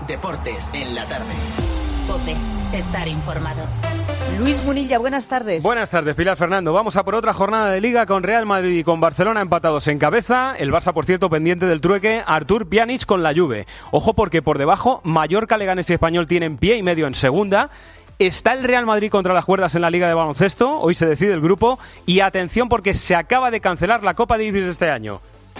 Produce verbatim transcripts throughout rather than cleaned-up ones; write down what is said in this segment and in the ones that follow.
Deportes en la tarde. COPE, estar informado. Luis Munilla, buenas tardes. Buenas tardes, Pilar Fernando. Vamos a por otra jornada de Liga con Real Madrid y con Barcelona empatados en cabeza. El Barça, por cierto, pendiente del trueque. Artur Pjanic con la Juve. Ojo porque por debajo Mallorca, Leganés y Español tienen pie y medio en segunda. Está el Real Madrid contra las cuerdas en la Liga de Baloncesto. Hoy se decide el grupo. Y atención porque se acaba de cancelar la Copa Davis de este año.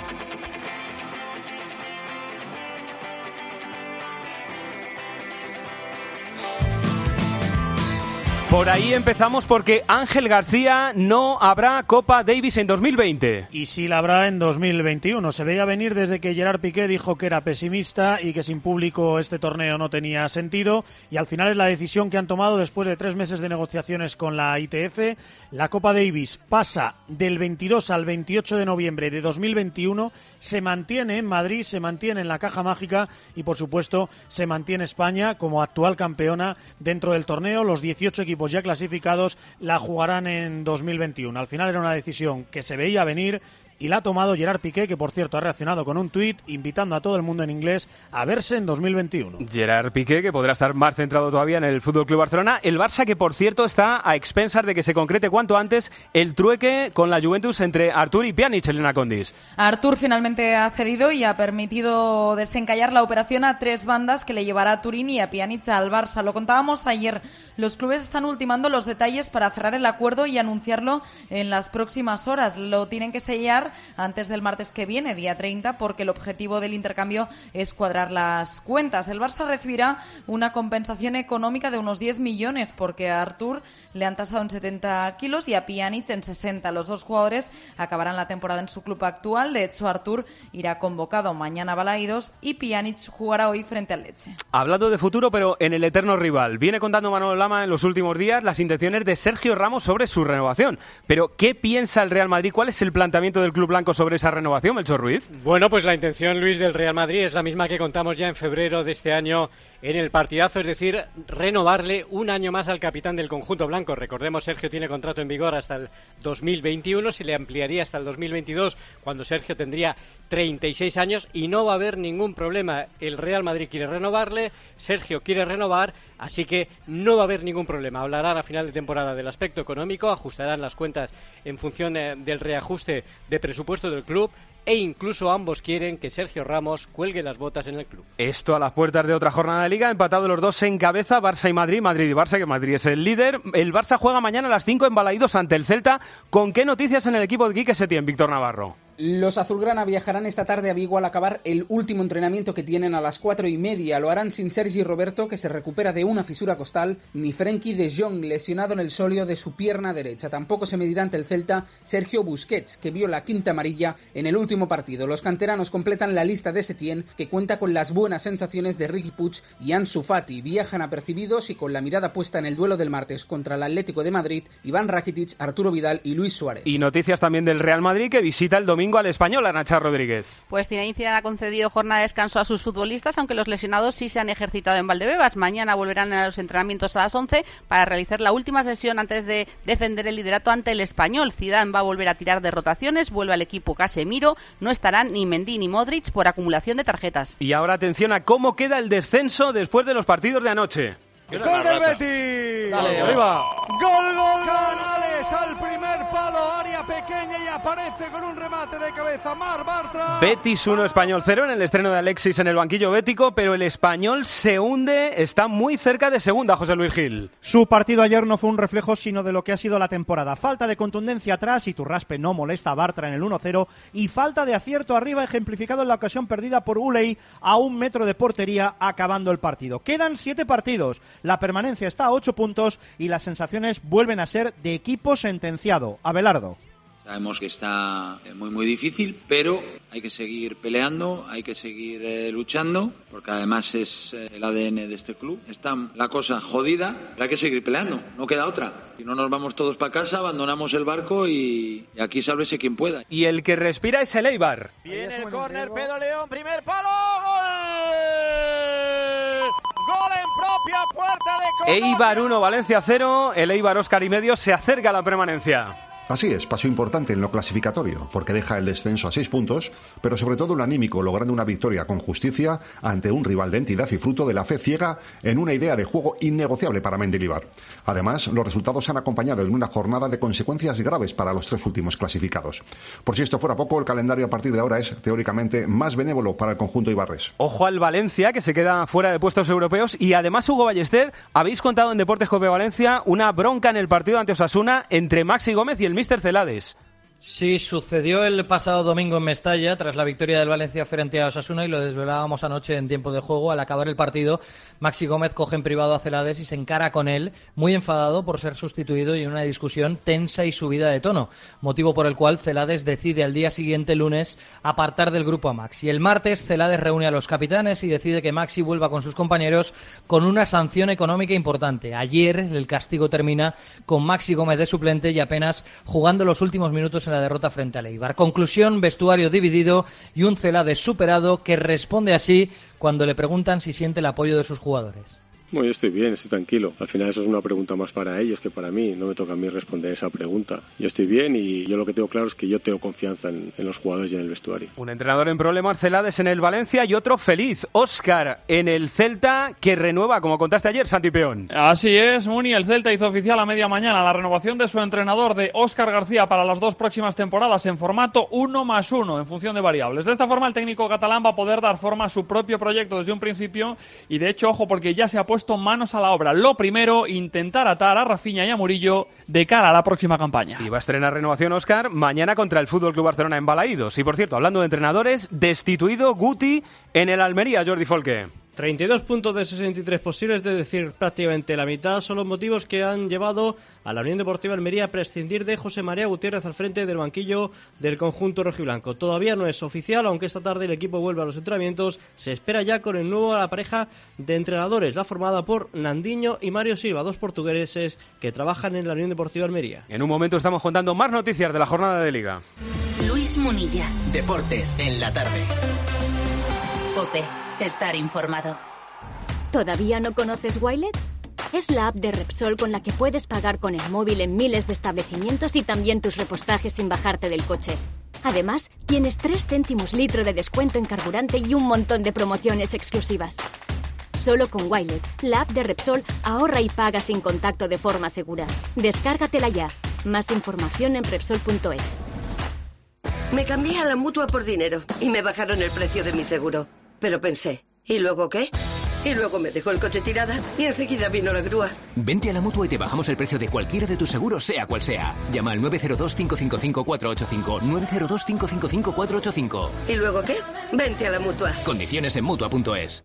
Por ahí empezamos porque Ángel García no habrá Copa Davis en dos mil veinte. Y sí la habrá en dos mil veintiuno. Se veía venir desde que Gerard Piqué dijo que era pesimista y que sin público este torneo no tenía sentido. Y al final es la decisión que han tomado después de tres meses de negociaciones con la I T F. La Copa Davis pasa del veintidós al veintiocho de noviembre de dos mil veintiuno. Se mantiene en Madrid, se mantiene en la Caja Mágica y por supuesto se mantiene España como actual campeona dentro del torneo. Los dieciocho equipos ya clasificados la jugarán en dos mil veintiuno. Al final era una decisión que se veía venir y la ha tomado Gerard Piqué, que por cierto ha reaccionado con un tuit invitando a todo el mundo en inglés a verse en dos mil veintiuno. Gerard Piqué, que podrá estar más centrado todavía en el F C Barcelona. El Barça, que por cierto está a expensas de que se concrete cuanto antes el trueque con la Juventus entre Artur y Pjanic, Elena Condis. Artur finalmente ha cedido y ha permitido desencallar la operación a tres bandas que le llevará a Turín y a Pjanic al Barça. Lo contábamos ayer, los clubes están ultimando los detalles para cerrar el acuerdo y anunciarlo en las próximas horas. Lo tienen que sellar antes del martes que viene, día treinta, porque el objetivo del intercambio es cuadrar las cuentas. El Barça recibirá una compensación económica de unos diez millones porque a Artur le han tasado en setenta kilos y a Pjanic en sesenta. Los dos jugadores acabarán la temporada en su club actual. De hecho, Artur irá convocado mañana a Balaídos y Pjanic jugará hoy frente al Lecce. Hablando de futuro, pero en el eterno rival, viene contando Manolo Lama en los últimos días las intenciones de Sergio Ramos sobre su renovación. Pero, ¿qué piensa el Real Madrid? ¿Cuál es el planteamiento del club blanco sobre esa renovación, Melchor Ruiz? Bueno, pues la intención, Luis, del Real Madrid es la misma que contamos ya en febrero de este año en el partidazo, es decir, renovarle un año más al capitán del conjunto blanco. Recordemos, Sergio tiene contrato en vigor hasta el dos mil veintiuno, se le ampliaría hasta el dos mil veintidós, cuando Sergio tendría treinta y seis años, y no va a haber ningún problema. El Real Madrid quiere renovarle, Sergio quiere renovar, así que no va a haber ningún problema. Hablarán a final de temporada del aspecto económico, ajustarán las cuentas en función eh, del reajuste de presupuesto del club, e incluso ambos quieren que Sergio Ramos cuelgue las botas en el club. Esto a las puertas de otra jornada de Liga, empatados los dos en cabeza, Barça y Madrid, Madrid y Barça, que Madrid es el líder. El Barça juega mañana a las cinco en Balaídos ante el Celta. ¿Con qué noticias en el equipo de Quique Setién, Víctor Navarro? Los azulgrana viajarán esta tarde a Vigo al acabar el último entrenamiento que tienen a las cuatro y media. Lo harán sin Sergi Roberto, que se recupera de una fisura costal, ni Frenkie de Jong, lesionado en el sóleo de su pierna derecha. Tampoco se medirá ante el Celta Sergio Busquets, que vio la quinta amarilla en el último partido. Los canteranos completan la lista de Setién, que cuenta con las buenas sensaciones de Riqui Puig y Ansu Fati. Viajan apercibidos y con la mirada puesta en el duelo del martes contra el Atlético de Madrid, Iván Rakitic, Arturo Vidal y Luis Suárez. Y noticias también del Real Madrid, que visita el domingo al Español, a Nacha Rodríguez. Pues Zinedine Zidane ha concedido jornada de descanso a sus futbolistas, aunque los lesionados sí se han ejercitado en Valdebebas. Mañana volverán a los entrenamientos a las once para realizar la última sesión antes de defender el liderato ante el Español. Zidane va a volver a tirar de rotaciones, vuelve al equipo Casemiro, no estarán ni Mendy ni Modric por acumulación de tarjetas. Y ahora atención a cómo queda el descenso después de los partidos de anoche. ¡Gol del Betis! Dale, arriba. ¡Gol, gol! Canales al primer palo, área pequeña y aparece con un remate de cabeza Mar Bartra. Betis uno, Español cero en el estreno de Alexis en el banquillo bético, pero el Español se hunde, está muy cerca de segunda, José Luis Gil. Su partido ayer no fue un reflejo sino de lo que ha sido la temporada. Falta de contundencia atrás, Iturraspe no molesta a Bartra en el uno cero y falta de acierto arriba, ejemplificado en la ocasión perdida por Uley a un metro de portería acabando el partido. Quedan siete partidos. La permanencia está a ocho puntos y las sensaciones vuelven a ser de equipo sentenciado. Abelardo. Sabemos que está muy muy difícil, pero hay que seguir peleando, hay que seguir eh, luchando, porque además es eh, el A D N de este club. Está la cosa jodida, pero hay que seguir peleando, no queda otra. Si no nos vamos todos para casa, abandonamos el barco y, y aquí sálvese quien pueda. Y el que respira es el Eibar. Viene el córner, Pedro León, primer palo, ¡gol! ¡Gol en propia puerta de Córdoba! Eibar uno, Valencia cero, el Eibar Óscar y medio se acerca a la permanencia. Así es, paso importante en lo clasificatorio, porque deja el descenso a seis puntos, pero sobre todo un anímico, logrando una victoria con justicia ante un rival de entidad y fruto de la fe ciega en una idea de juego innegociable para Mendilibar. Además, los resultados han acompañado de una jornada de consecuencias graves para los tres últimos clasificados. Por si esto fuera poco, el calendario a partir de ahora es, teóricamente, más benévolo para el conjunto ibarres. Ojo al Valencia, que se queda fuera de puestos europeos, y además, Hugo Ballester, habéis contado en Deportes Cope Valencia una bronca en el partido ante Osasuna entre Maxi Gómez y el míster Celades. Sí, sucedió el pasado domingo en Mestalla, tras la victoria del Valencia frente a Osasuna, y lo desvelábamos anoche en tiempo de juego. Al acabar el partido, Maxi Gómez coge en privado a Celades y se encara con él, muy enfadado por ser sustituido y en una discusión tensa y subida de tono, motivo por el cual Celades decide al día siguiente, lunes, apartar del grupo a Maxi. El martes, Celades reúne a los capitanes y decide que Maxi vuelva con sus compañeros con una sanción económica importante. Ayer el castigo termina con Maxi Gómez de suplente y apenas jugando los últimos minutos en la derrota frente al Eibar. Conclusión, vestuario dividido y un Celades superado que responde así cuando le preguntan si siente el apoyo de sus jugadores. Bueno, yo estoy bien, estoy tranquilo. Al final eso es una pregunta más para ellos que para mí. No me toca a mí responder esa pregunta. Yo estoy bien y yo lo que tengo claro es que yo tengo confianza en, en los jugadores y en el vestuario. Un entrenador en problemas, Celades en el Valencia, y otro feliz, Óscar en el Celta, que renueva, como contaste ayer, Santi Peón. Así es, Muni. El Celta hizo oficial a media mañana la renovación de su entrenador, de Óscar García, para las dos próximas temporadas en formato uno más uno, en función de variables. De esta forma, el técnico catalán va a poder dar forma a su propio proyecto desde un principio y, de hecho, ojo, porque ya se ha puesto manos a la obra. Lo primero, intentar atar a Rafinha y a Murillo de cara a la próxima campaña. Y va a estrenar renovación Óscar mañana contra el F C Barcelona en Balaídos. Y, por cierto, hablando de entrenadores, destituido Guti en el Almería, Jordi Folque. treinta y dos puntos de sesenta y tres posibles, es decir, prácticamente la mitad, son los motivos que han llevado a la Unión Deportiva Almería a prescindir de José María Gutiérrez al frente del banquillo del conjunto rojiblanco. Todavía no es oficial, aunque esta tarde el equipo vuelve a los entrenamientos. Se espera ya con el nuevo a la pareja de entrenadores, la formada por Nandiño y Mario Silva, dos portugueses que trabajan en la Unión Deportiva Almería. En un momento estamos contando más noticias de la jornada de Liga. Luis Munilla. Deportes en la tarde. Cope. Estar informado. ¿Todavía no conoces Wilet? Es la app de Repsol con la que puedes pagar con el móvil en miles de establecimientos y también tus repostajes sin bajarte del coche. Además, tienes tres céntimos litro de descuento en carburante y un montón de promociones exclusivas. Solo con Wilet, la app de Repsol, ahorra y paga sin contacto de forma segura. Descárgatela ya. Más información en Repsol punto es. Me cambié a la Mutua por dinero y me bajaron el precio de mi seguro. Pero pensé, ¿y luego qué? Y luego me dejó el coche tirada y enseguida vino la grúa. Vente a la Mutua y te bajamos el precio de cualquiera de tus seguros, sea cual sea. Llama al nueve cero dos, cinco cinco cinco, cuatro ocho cinco, nueve cero dos, cinco cinco cinco, cuatro ocho cinco. ¿Y luego qué? Vente a la Mutua. Condiciones en Mutua punto es.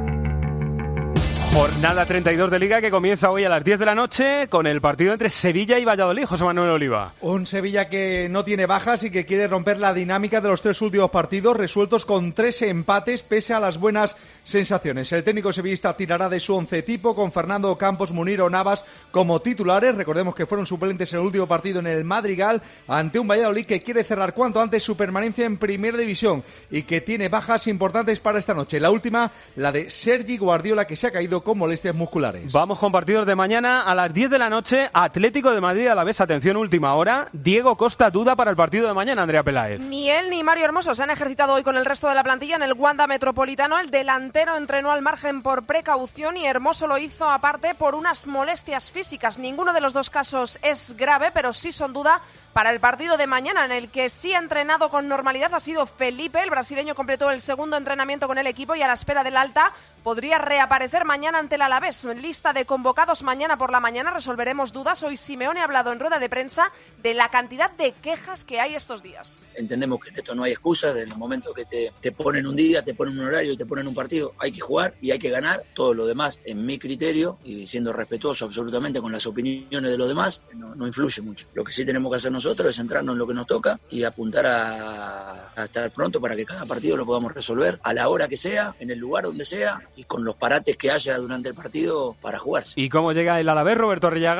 Jornada treinta y dos de Liga que comienza hoy a las diez de la noche con el partido entre Sevilla y Valladolid. José Manuel Oliva. Un Sevilla que no tiene bajas y que quiere romper la dinámica de los tres últimos partidos, resueltos con tres empates pese a las buenas sensaciones. El técnico sevillista tirará de su once tipo con Fernando Campos, Munir o Navas como titulares. Recordemos que fueron suplentes en el último partido en el Madrigal ante un Valladolid que quiere cerrar cuanto antes su permanencia en Primera División y que tiene bajas importantes para esta noche. La última, la de Sergi Guardiola, que se ha caído con molestias musculares. Vamos con partidos de mañana a las diez de la noche. Atlético de Madrid a la vez. Atención, última hora. Diego Costa duda para el partido de mañana, Andrea Peláez. Ni él ni Mario Hermoso se han ejercitado hoy con el resto de la plantilla en el Wanda Metropolitano. El delantero entrenó al margen por precaución y Hermoso lo hizo aparte por unas molestias físicas. Ninguno de los dos casos es grave, pero sí son duda para el partido de mañana, en el que sí ha entrenado con normalidad ha sido Felipe. El brasileño completó el segundo entrenamiento con el equipo y a la espera del alta podría reaparecer mañana ante el Alavés. Lista de convocados mañana por la mañana, resolveremos dudas. Hoy Simeone ha hablado en rueda de prensa de la cantidad de quejas que hay estos días. Entendemos que en esto no hay excusas. En el momento que te, te ponen un día, te ponen un horario y te ponen un partido, hay que jugar y hay que ganar. Todo lo demás, en mi criterio, y siendo respetuoso absolutamente con las opiniones de los demás, no, no influye mucho. Lo que sí tenemos que hacer nosotros es centrarnos en lo que nos toca y apuntar a, a estar pronto para que cada partido lo podamos resolver a la hora que sea, en el lugar donde sea y con los parates que haya durante el partido para jugarse. ¿Y cómo llega el Alavés, Roberto Arrillaga?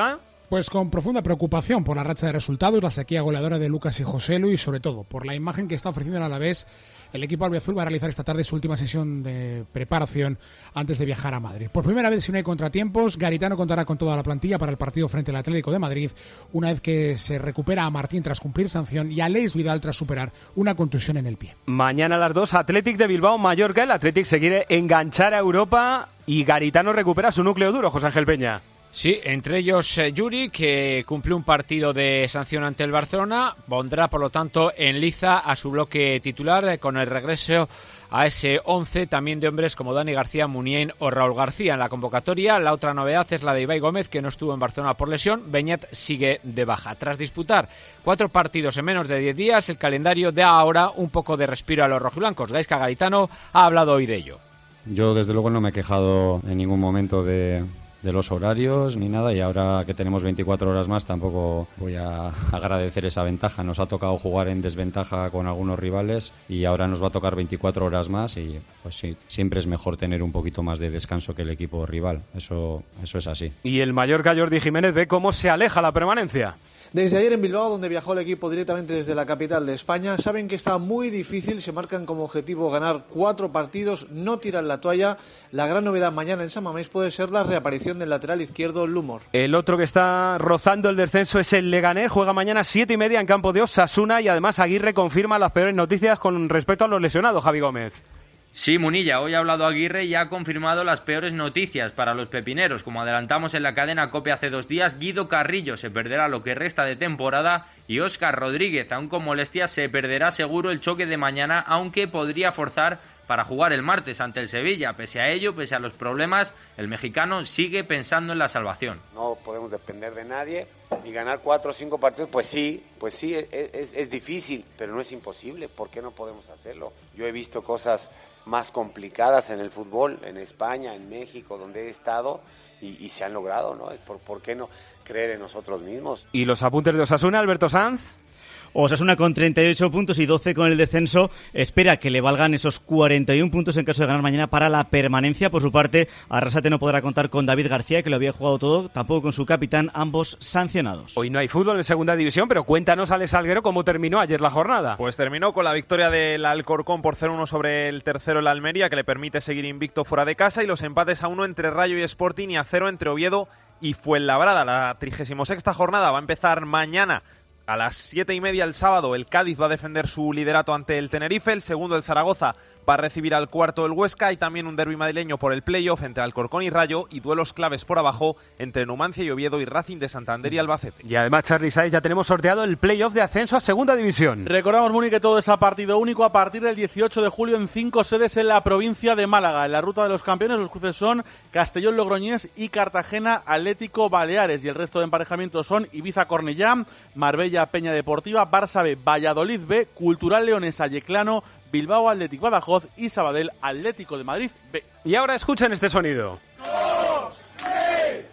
Pues con profunda preocupación por la racha de resultados, la sequía goleadora de Lucas y Joselu y sobre todo por la imagen que está ofreciendo el Alavés. El equipo albiazul va a realizar esta tarde su última sesión de preparación antes de viajar a Madrid. Por primera vez, si no hay contratiempos, Garitano contará con toda la plantilla para el partido frente al Atlético de Madrid, una vez que se recupera a Martín tras cumplir sanción y a Leis Vidal tras superar una contusión en el pie. Mañana a las dos, Athletic de Bilbao, Mallorca. El Athletic se quiere enganchar a Europa y Garitano recupera su núcleo duro, José Ángel Peña. Sí, entre ellos eh, Yuri, que cumplió un partido de sanción ante el Barcelona, pondrá por lo tanto en liza a su bloque titular eh, con el regreso a ese once también de hombres como Dani García, Muniain o Raúl García en la convocatoria. La otra novedad es la de Ibai Gómez, que no estuvo en Barcelona por lesión. Beñat sigue de baja. Tras disputar cuatro partidos en menos de diez días, el calendario da ahora un poco de respiro a los rojiblancos. Gaizka Garitano ha hablado hoy de ello. Yo desde luego no me he quejado en ningún momento de... de los horarios ni nada, y ahora que tenemos veinticuatro horas más tampoco voy a agradecer esa ventaja. Nos ha tocado jugar en desventaja con algunos rivales y ahora nos va a tocar veinticuatro horas más y pues sí, siempre es mejor tener un poquito más de descanso que el equipo rival, eso, eso es así. Y el Mallorca, Jordi Jiménez, ve cómo se aleja la permanencia. Desde ayer en Bilbao, donde viajó el equipo directamente desde la capital de España, saben que está muy difícil, se marcan como objetivo ganar cuatro partidos, no tiran la toalla. La gran novedad mañana en San Mamés puede ser la reaparición del lateral izquierdo Lumor. El otro que está rozando el descenso es el Leganés, juega mañana siete y media en campo de Osasuna y además Aguirre confirma las peores noticias con respecto a los lesionados, Javi Gómez. Sí, Munilla, hoy ha hablado Aguirre y ha confirmado las peores noticias para los pepineros. Como adelantamos en la cadena COPE hace dos días, Guido Carrillo se perderá lo que resta de temporada y Óscar Rodríguez, aún con molestias, se perderá seguro el choque de mañana, aunque podría forzar para jugar el martes ante el Sevilla. Pese a ello, pese a los problemas, el mexicano sigue pensando en la salvación. No podemos depender de nadie y ganar cuatro o cinco partidos, pues sí, pues sí, es, es, es difícil, pero no es imposible. ¿Por qué no podemos hacerlo? Yo he visto cosas más complicadas en el fútbol, en España, en México, donde he estado, y, y se han logrado, ¿no? ¿Por, ¿Por qué no creer en nosotros mismos? ¿Y los apuntes de Osasuna, Alberto Sanz? Osasuna con treinta y ocho puntos y doce con el descenso espera que le valgan esos cuarenta y uno puntos en caso de ganar mañana para la permanencia. Por su parte, Arrasate no podrá contar con David García, que lo había jugado todo, tampoco con su capitán, ambos sancionados. Hoy no hay fútbol en segunda división, pero cuéntanos, Alex Alguero, cómo terminó ayer la jornada. Pues terminó con la victoria del Alcorcón por cero uno sobre el tercero, el Almería, que le permite seguir invicto fuera de casa, y los empates a uno entre Rayo y Sporting y a cero entre Oviedo y Fuenlabrada. La trigésima sexta jornada va a empezar mañana. A las siete y media el sábado el Cádiz va a defender su liderato ante el Tenerife, el segundo el Zaragoza va a recibir al cuarto el Huesca, y también un derbi madrileño por el playoff entre Alcorcón y Rayo, y duelos claves por abajo entre Numancia y Oviedo y Racing de Santander y Albacete. Y además, Charly Sáez, ya tenemos sorteado el playoff de ascenso a segunda división. Recordamos, Muni, que todo es a partido único a partir del dieciocho de julio en cinco sedes en la provincia de Málaga. En la ruta de los campeones los cruces son Castellón Logroñés y Cartagena Atlético Baleares, y el resto de emparejamientos son Ibiza Cornellá, Marbella Peña Deportiva, Barça B, Valladolid B, Cultural Leonesa Yeclano, Bilbao Athletic Badajoz y Sabadell Atlético de Madrid B. Y ahora escuchen este sonido. Dos, tres,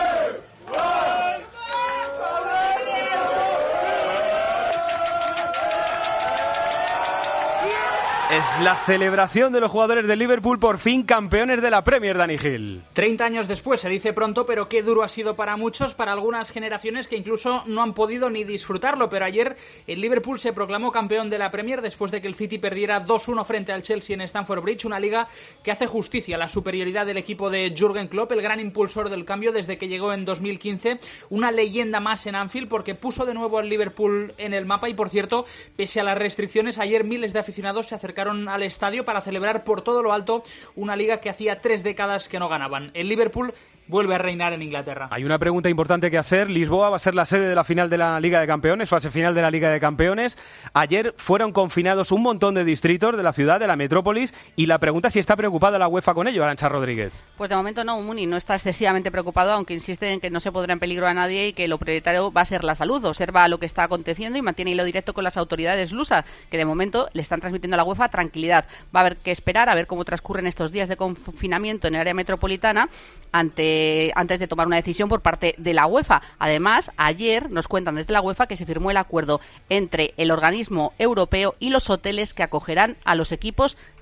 dos, Es la celebración de los jugadores de Liverpool, por fin campeones de la Premier, Dani Gil. treinta años después, se dice pronto, pero qué duro ha sido para muchos, para algunas generaciones que incluso no han podido ni disfrutarlo. Pero ayer el Liverpool se proclamó campeón de la Premier después de que el City perdiera dos uno frente al Chelsea en Stamford Bridge, una liga que hace justicia a la superioridad del equipo de Jürgen Klopp, el gran impulsor del cambio desde que llegó en dos mil quince, una leyenda más en Anfield porque puso de nuevo al Liverpool en el mapa. Y por cierto, pese a las restricciones, ayer miles de aficionados se acercaron al estadio para celebrar por todo lo alto una liga que hacía tres décadas que no ganaban. El Liverpool vuelve a reinar en Inglaterra. Hay una pregunta importante que hacer. Lisboa va a ser la sede de la final de la Liga de Campeones, fase final de la Liga de Campeones. Ayer fueron confinados un montón de distritos de la ciudad, de la metrópolis, y la pregunta es si está preocupada la UEFA con ello, Arantxa Rodríguez. Pues de momento no, Muni no está excesivamente preocupado, aunque insiste en que no se pondrá en peligro a nadie y que lo prioritario va a ser la salud. Observa lo que está aconteciendo y mantiene hilo directo con las autoridades lusas, que de momento le están transmitiendo a la UEFA tranquilidad. Va a haber que esperar a ver cómo transcurren estos días de confinamiento en el área metropolitana ante, antes de tomar una decisión por parte de la UEFA. Además, ayer nos cuentan desde la UEFA que se firmó el acuerdo entre el organismo europeo y los hoteles que acogerán a los equipos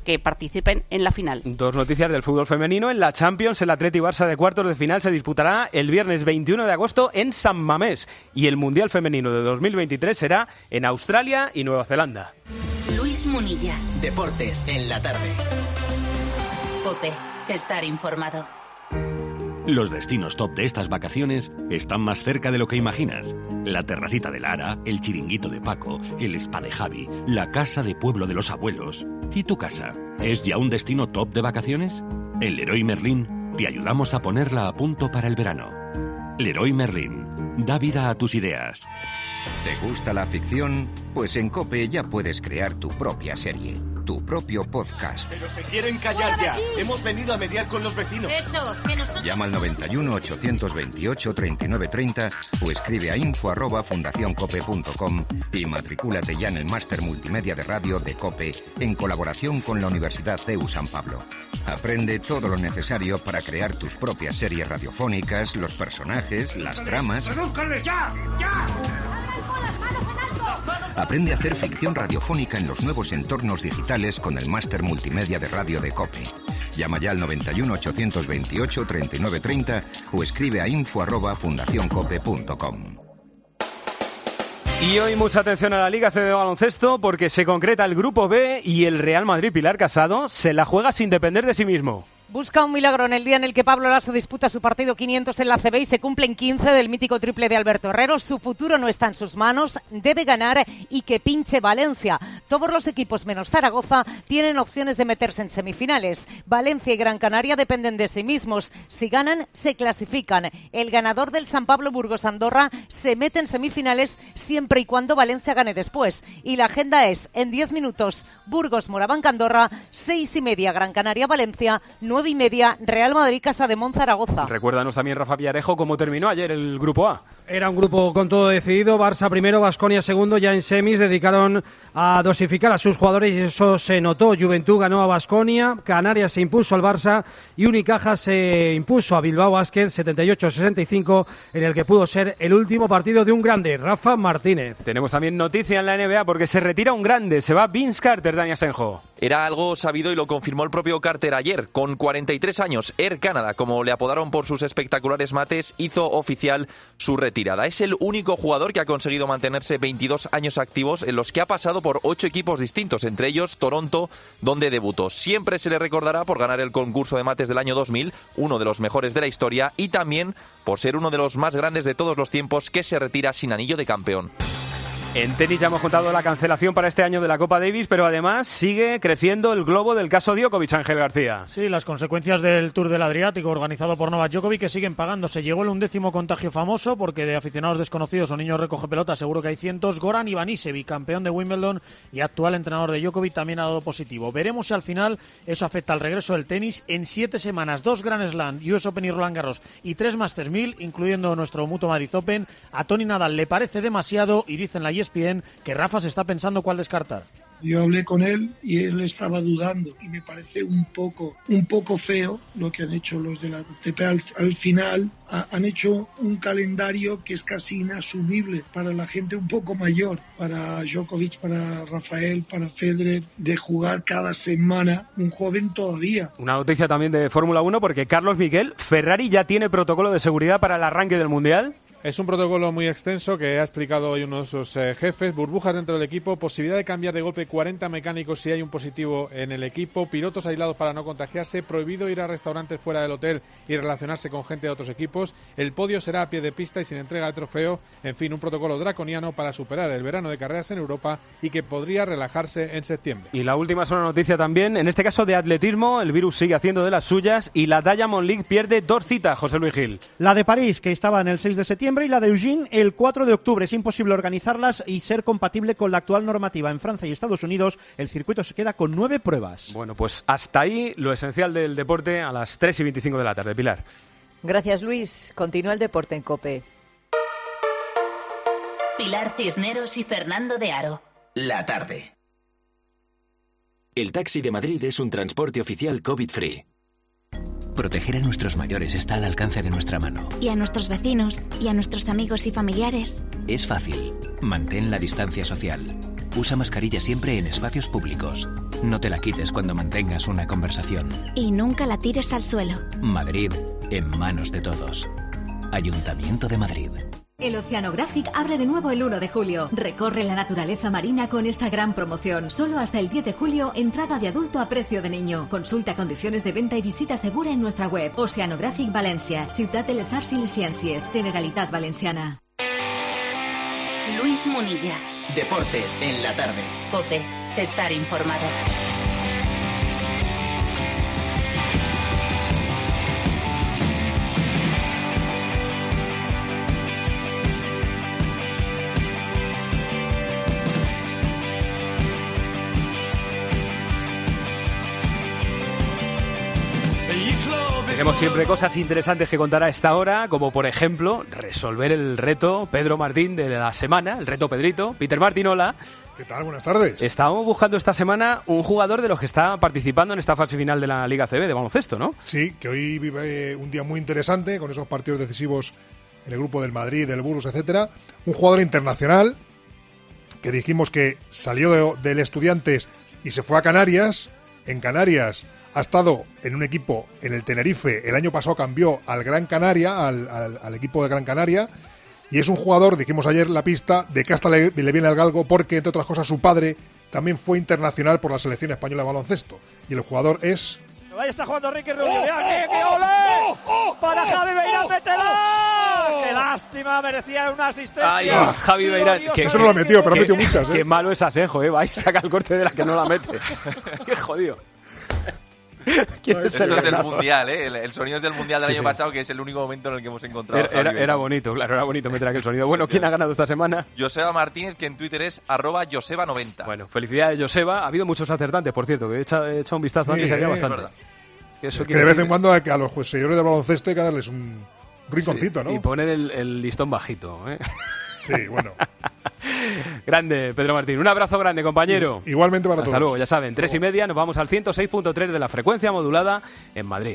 que participen en la final. Dos noticias del fútbol femenino. En la Champions, el Atleti Barça de cuartos de final se disputará el viernes veintiuno de agosto en San Mamés y el Mundial Femenino de dos mil veintitrés será en Australia y Nueva Zelanda. Luis Munilla. Deportes en la tarde. COPE. Estar informado. Los destinos top de estas vacaciones están más cerca de lo que imaginas. La terracita de Lara, el chiringuito de Paco, el spa de Javi, la casa de pueblo de los abuelos. ¿Y tu casa? ¿Es ya un destino top de vacaciones? En Leroy Merlin te ayudamos a ponerla a punto para el verano. Leroy Merlin, da vida a tus ideas. ¿Te gusta la ficción? Pues en COPE ya puedes crear tu propia serie, tu propio podcast. Pero se quieren callar ya. Hemos venido a mediar con los vecinos. Eso, que nosotros... Llama al noventa y uno, ochocientos veintiocho, treinta y nueve treinta o escribe a info arroba fundacioncope punto com y matricúlate ya en el máster multimedia de radio de COPE en colaboración con la Universidad C E U San Pablo. Aprende todo lo necesario para crear tus propias series radiofónicas, los personajes, las tramas. ¡Redúzcanles ya! ¡Ya! Aprende a hacer ficción radiofónica en los nuevos entornos digitales con el máster multimedia de radio de COPE. Llama ya al noventa y uno, ochocientos veintiocho, treinta y nueve treinta o escribe a info arroba fundacioncope punto com. Y hoy mucha atención a la Liga C B de baloncesto porque se concreta el Grupo B y el Real Madrid Pilar Casado se la juega sin depender de sí mismo. Busca un milagro en el día en el que Pablo Laso disputa su partido quinientos en la C B y se cumplen quince del mítico triple de Alberto Herrero. Su futuro no está en sus manos, debe ganar y que pinche Valencia. Todos los equipos menos Zaragoza tienen opciones de meterse en semifinales. Valencia y Gran Canaria dependen de sí mismos. Si ganan, se clasifican. El ganador del San Pablo Burgos Andorra se mete en semifinales siempre y cuando Valencia gane después. Y la agenda es, en diez minutos, Burgos Morabanca Andorra, seis y media Gran Canaria Valencia, nueve y media Real Madrid Casa de Zaragoza. Recuérdanos también, Rafa Villarejo, cómo terminó ayer el Grupo A. Era un grupo con todo decidido, Barça primero, Baskonia segundo, ya en semis dedicaron a dosificar a sus jugadores y eso se notó. Juventud ganó a Baskonia, Canarias se impuso al Barça y Unicaja se impuso a Bilbao Basket setenta y ocho a sesenta y cinco, en el que pudo ser el último partido de un grande, Rafa Martínez. Tenemos también noticia en la N B A porque se retira un grande, se va Vince Carter, Dani Asenjo. Era algo sabido y lo confirmó el propio Carter ayer. Con cuarenta y tres años, Air Canada, como le apodaron por sus espectaculares mates, hizo oficial su retirada. Es el único jugador que ha conseguido mantenerse veintidós años activos, en los que ha pasado por ocho equipos distintos, entre ellos Toronto, donde debutó. Siempre se le recordará por ganar el concurso de mates del año dos mil, uno de los mejores de la historia, y también por ser uno de los más grandes de todos los tiempos que se retira sin anillo de campeón. En tenis ya hemos contado la cancelación para este año de la Copa Davis, pero además sigue creciendo el globo del caso Djokovic, Ángel García. Sí, las consecuencias del Tour del Adriático organizado por Novak Djokovic que siguen pagándose. Llegó el undécimo contagio famoso porque de aficionados desconocidos o niños recoge pelota seguro que hay cientos. Goran Ivanisevic, campeón de Wimbledon y actual entrenador de Djokovic, también ha dado positivo. Veremos si al final eso afecta al regreso del tenis. En siete semanas, dos Grand Slam, U S Open y Roland Garros y tres Masters mil, incluyendo nuestro Mutua Madrid Open. A Toni Nadal le parece demasiado y dicen la E S P N que Rafa se está pensando cuál descartar. Yo hablé con él y él estaba dudando y me parece un poco un poco feo lo que han hecho los de la A T P. Al, al final a, han hecho un calendario que es casi inasumible para la gente un poco mayor, para Djokovic, para Rafael, para Federer, de jugar cada semana un joven todavía. Una noticia también de Fórmula uno porque Carlos Miguel, Ferrari ya tiene protocolo de seguridad para el arranque del Mundial. Es un protocolo muy extenso que ha explicado hoy uno de sus eh, jefes. Burbujas dentro del equipo, posibilidad de cambiar de golpe cuarenta mecánicos si hay un positivo en el equipo, pilotos aislados para no contagiarse, prohibido ir a restaurantes fuera del hotel y relacionarse con gente de otros equipos. El podio será a pie de pista y sin entrega de trofeo. En fin, un protocolo draconiano para superar el verano de carreras en Europa y que podría relajarse en septiembre. Y la última es una noticia también, en este caso de atletismo. El virus sigue haciendo de las suyas y la Diamond League pierde dos citas, José Luis Gil. La de París, que estaba en el seis de septiembre, y la de Eugene el cuatro de octubre. Es imposible organizarlas y ser compatible con la actual normativa. En Francia y Estados Unidos el circuito se queda con nueve pruebas. Bueno, pues hasta ahí lo esencial del deporte a las tres y veinticinco de la tarde. Pilar. Gracias, Luis. Continúa el deporte en COPE. Pilar Cisneros y Fernando de Aro. La tarde. El taxi de Madrid es un transporte oficial COVID-free. Proteger a nuestros mayores está al alcance de nuestra mano. Y a nuestros vecinos, y a nuestros amigos y familiares. Es fácil. Mantén la distancia social. Usa mascarilla siempre en espacios públicos. No te la quites cuando mantengas una conversación. Y nunca la tires al suelo. Madrid, en manos de todos. Ayuntamiento de Madrid. El Oceanographic abre de nuevo el uno de julio. Recorre la naturaleza marina con esta gran promoción. Solo hasta el diez de julio, entrada de adulto a precio de niño. Consulta condiciones de venta y visita segura en nuestra web. Oceanographic Valencia, Ciutat de les Arts i les Ciències, Generalitat Valenciana. Luis Munilla. Deportes en la tarde. COPE. Estar informado. Tenemos siempre cosas interesantes que contar a esta hora, como por ejemplo resolver el reto Pedro Martín de la semana, el reto Pedrito. Peter Martín, hola. ¿Qué tal? Buenas tardes. Estábamos buscando esta semana un jugador de los que está participando en esta fase final de la Liga A C B de baloncesto, ¿no? Sí, que hoy vive un día muy interesante con esos partidos decisivos en el grupo del Madrid, del Burgos, etcétera. Un jugador internacional que dijimos que salió de, del Estudiantes y se fue a Canarias. En Canarias ha estado en un equipo en el Tenerife. El año pasado cambió al Gran Canaria, al, al, al equipo de Gran Canaria. Y es un jugador, dijimos ayer la pista, de que hasta le, le viene al galgo porque, entre otras cosas, su padre también fue internacional por la selección española de baloncesto. Y el jugador es... Ahí está jugando Ricky Rubio. ¡Mira, qué, qué ole! ¡Oh! ¡Para Javi Beirán, métela! ¡Oh! ¡Qué lástima! Merecía una asistencia. Ay, oh, Javi Beirán. Que eso no lo ha metido, pero ha metido muchas. ¿eh? Qué malo es Asenjo, ¿eh? Va y saca el corte de la que no la mete. Qué jodido. ¿Quién es el del Mundial, ¿eh? El, el sonido es del Mundial del sí, año sí. pasado, que es el único momento en el que hemos encontrado. Era, era, era bonito, claro, era bonito meter aquel sonido. Bueno, ¿quién ha ganado esta semana? Joseba Martínez, que en Twitter es arroba Joseba noventa. Bueno, felicidades, Joseba. Ha habido muchos acertantes, por cierto, que he echado, he echado un vistazo sí, antes y había bastante. Es que, eso es que de vez en cuando a, a los seguidores de baloncesto hay que darles un rinconcito, sí, ¿no? Y poner el, el listón bajito, ¿eh? Sí, bueno. Grande, Pedro Martín. Un abrazo grande, compañero. Igualmente para Hasta todos. Hasta luego, ya saben, tres y media, nos vamos al ciento seis punto tres de la frecuencia modulada en Madrid.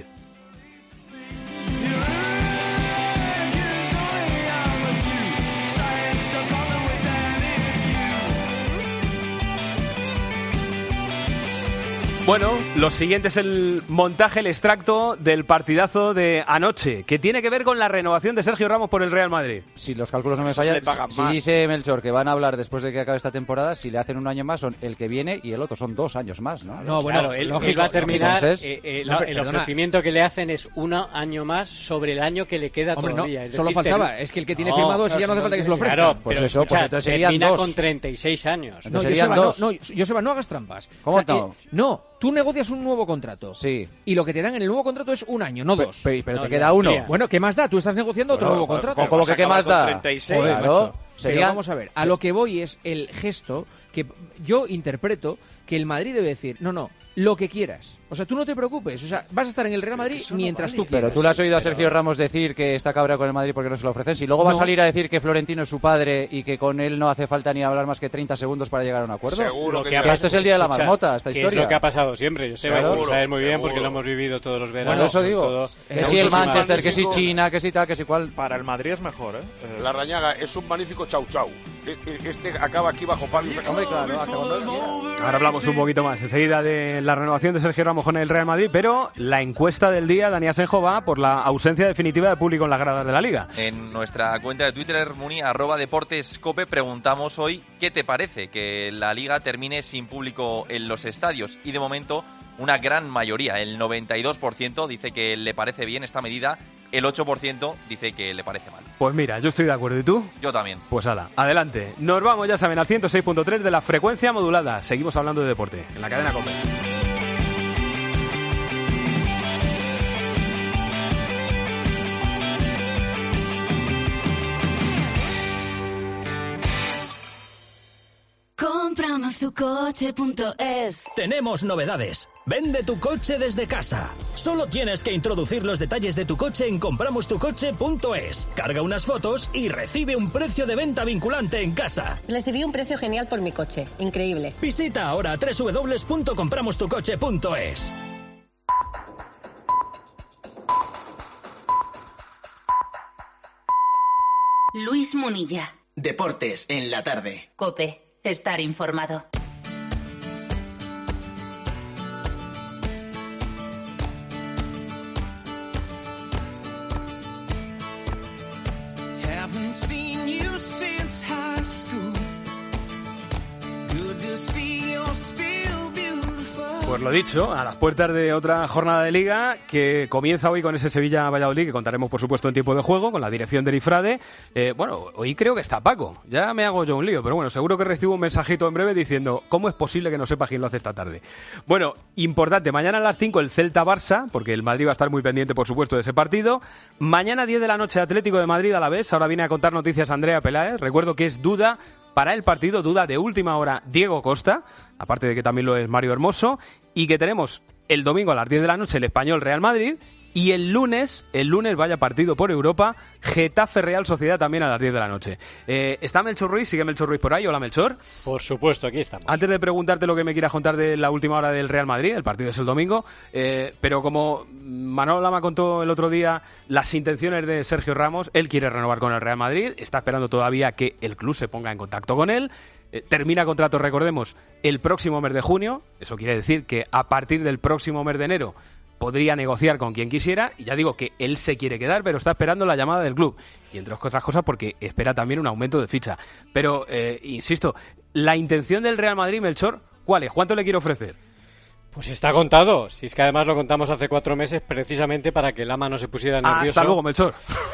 Bueno, lo siguiente es el montaje, el extracto del partidazo de anoche, que tiene que ver con la renovación de Sergio Ramos por el Real Madrid. Si los cálculos no me fallan, si más. Dice Melchor que van a hablar después de que acabe esta temporada, si le hacen un año más, son el que viene y el otro son dos años más, ¿no? No, bueno, claro, él, él va a terminar, Entonces, eh, eh, no, el perdona. ofrecimiento que le hacen es un año más sobre el año que le queda Hombre, todavía. No, es solo decir, faltaba, ter... es que el que tiene no, firmado ese ya no hace falta que se lo ofrezca. Claro, pues pero eso, escucha, pues entonces serían termina dos. con treinta y seis años. No, serían Joseba, dos. no, no, Joseba, no hagas trampas. ¿Cómo o sea, no? Que, no, tú negocias un nuevo contrato. Sí. Y lo que te dan en el nuevo contrato es un año, no dos. Pero, pero no, te queda uno. Mira. Bueno, ¿qué más da? Tú estás negociando otro bueno, nuevo contrato. ¿Cómo que qué más da? treinta y seis. Joder, claro. Pero vamos a ver, a lo que voy es el gesto que yo interpreto que el Madrid debe decir, no, no, lo que quieras. O sea, tú no te preocupes, o sea, vas a estar en el Real Madrid mientras no vale. tú quieras. Pero tú le has oído a Sergio Ramos decir que está cabreado con el Madrid porque no se lo ofrecen. Si luego va no. a salir a decir que Florentino es su padre y que con él no hace falta ni hablar más que treinta segundos para llegar a un acuerdo. Seguro que, que, que esto es el día de la marmota, esta que historia. Es lo que ha pasado siempre, yo sé, claro, lo sabes muy bien porque lo hemos vivido todos los veranos. Bueno, eso digo. Todo, que si el Manchester, que si China, que si tal, que si cual. Para el Madrid es mejor, ¿eh? La Rañaga es un magnífico chau chau. Este acaba aquí bajo palo. Hombre, claro, ahora hablamos un poquito más enseguida de la renovación de Sergio Ramos con el Real Madrid, pero la encuesta del día, Dani Asenjo, va por la ausencia definitiva de público en las gradas de la Liga. En nuestra cuenta de Twitter, Muni, arroba deportescope, preguntamos hoy qué te parece que la Liga termine sin público en los estadios. Y de momento, una gran mayoría, el noventa y dos por ciento, dice que le parece bien esta medida. El ocho por ciento dice que le parece mal. Pues mira, yo estoy de acuerdo. ¿Y tú? Yo también. Pues ala, adelante. Nos vamos, ya saben, al ciento seis punto tres de la frecuencia modulada. Seguimos hablando de deporte en la cadena COPE. Compramos tu coche punto es. Tenemos novedades. Vende tu coche desde casa. Solo tienes que introducir los detalles de tu coche en compramos tu coche punto es. Carga unas fotos y recibe un precio de venta vinculante en casa. Recibí un precio genial por mi coche. Increíble. Visita ahora doble u doble u doble u punto compramos tu coche punto es. Luis Munilla. Deportes en la tarde. COPE. Estar informado. Pues lo dicho, a las puertas de otra jornada de Liga que comienza hoy con ese Sevilla-Valladolid, que contaremos por supuesto en tiempo de juego, con la dirección de Erifrade. Eh, bueno, hoy creo que está Paco, ya me hago yo un lío, pero bueno, seguro que recibo un mensajito en breve diciendo ¿cómo es posible que no sepa quién lo hace esta tarde? Bueno, importante, mañana a las cinco el Celta-Barça, porque el Madrid va a estar muy pendiente por supuesto de ese partido. Mañana diez de la noche Atlético de Madrid a la vez, ahora viene a contar noticias Andrea Peláez, recuerdo que es duda para el partido, duda de última hora Diego Costa, aparte de que también lo es Mario Hermoso, y que tenemos el domingo a las diez de la noche el Español Real Madrid, y el lunes, el lunes vaya partido por Europa, Getafe Real Sociedad también a las diez de la noche. Eh, ¿Está Melchor Ruiz? ¿Sigue Melchor Ruiz por ahí? Hola, Melchor. Por supuesto, aquí estamos. Antes de preguntarte lo que me quieras contar de la última hora del Real Madrid, el partido es el domingo, eh, pero como Manolo Lama contó el otro día las intenciones de Sergio Ramos, él quiere renovar con el Real Madrid, está esperando todavía que el club se ponga en contacto con él. Eh, termina contrato, recordemos, el próximo mes de junio, eso quiere decir que a partir del próximo mes de enero podría negociar con quien quisiera, y ya digo que él se quiere quedar, pero está esperando la llamada del club, y entre otras cosas porque espera también un aumento de ficha. Pero, eh, insisto, la intención del Real Madrid, Melchor, ¿cuál es? ¿Cuánto le quiere ofrecer? Pues está contado, si es que además lo contamos hace cuatro meses precisamente para que Lama no se pusiera nervioso. Ah, hasta luego, Melchor.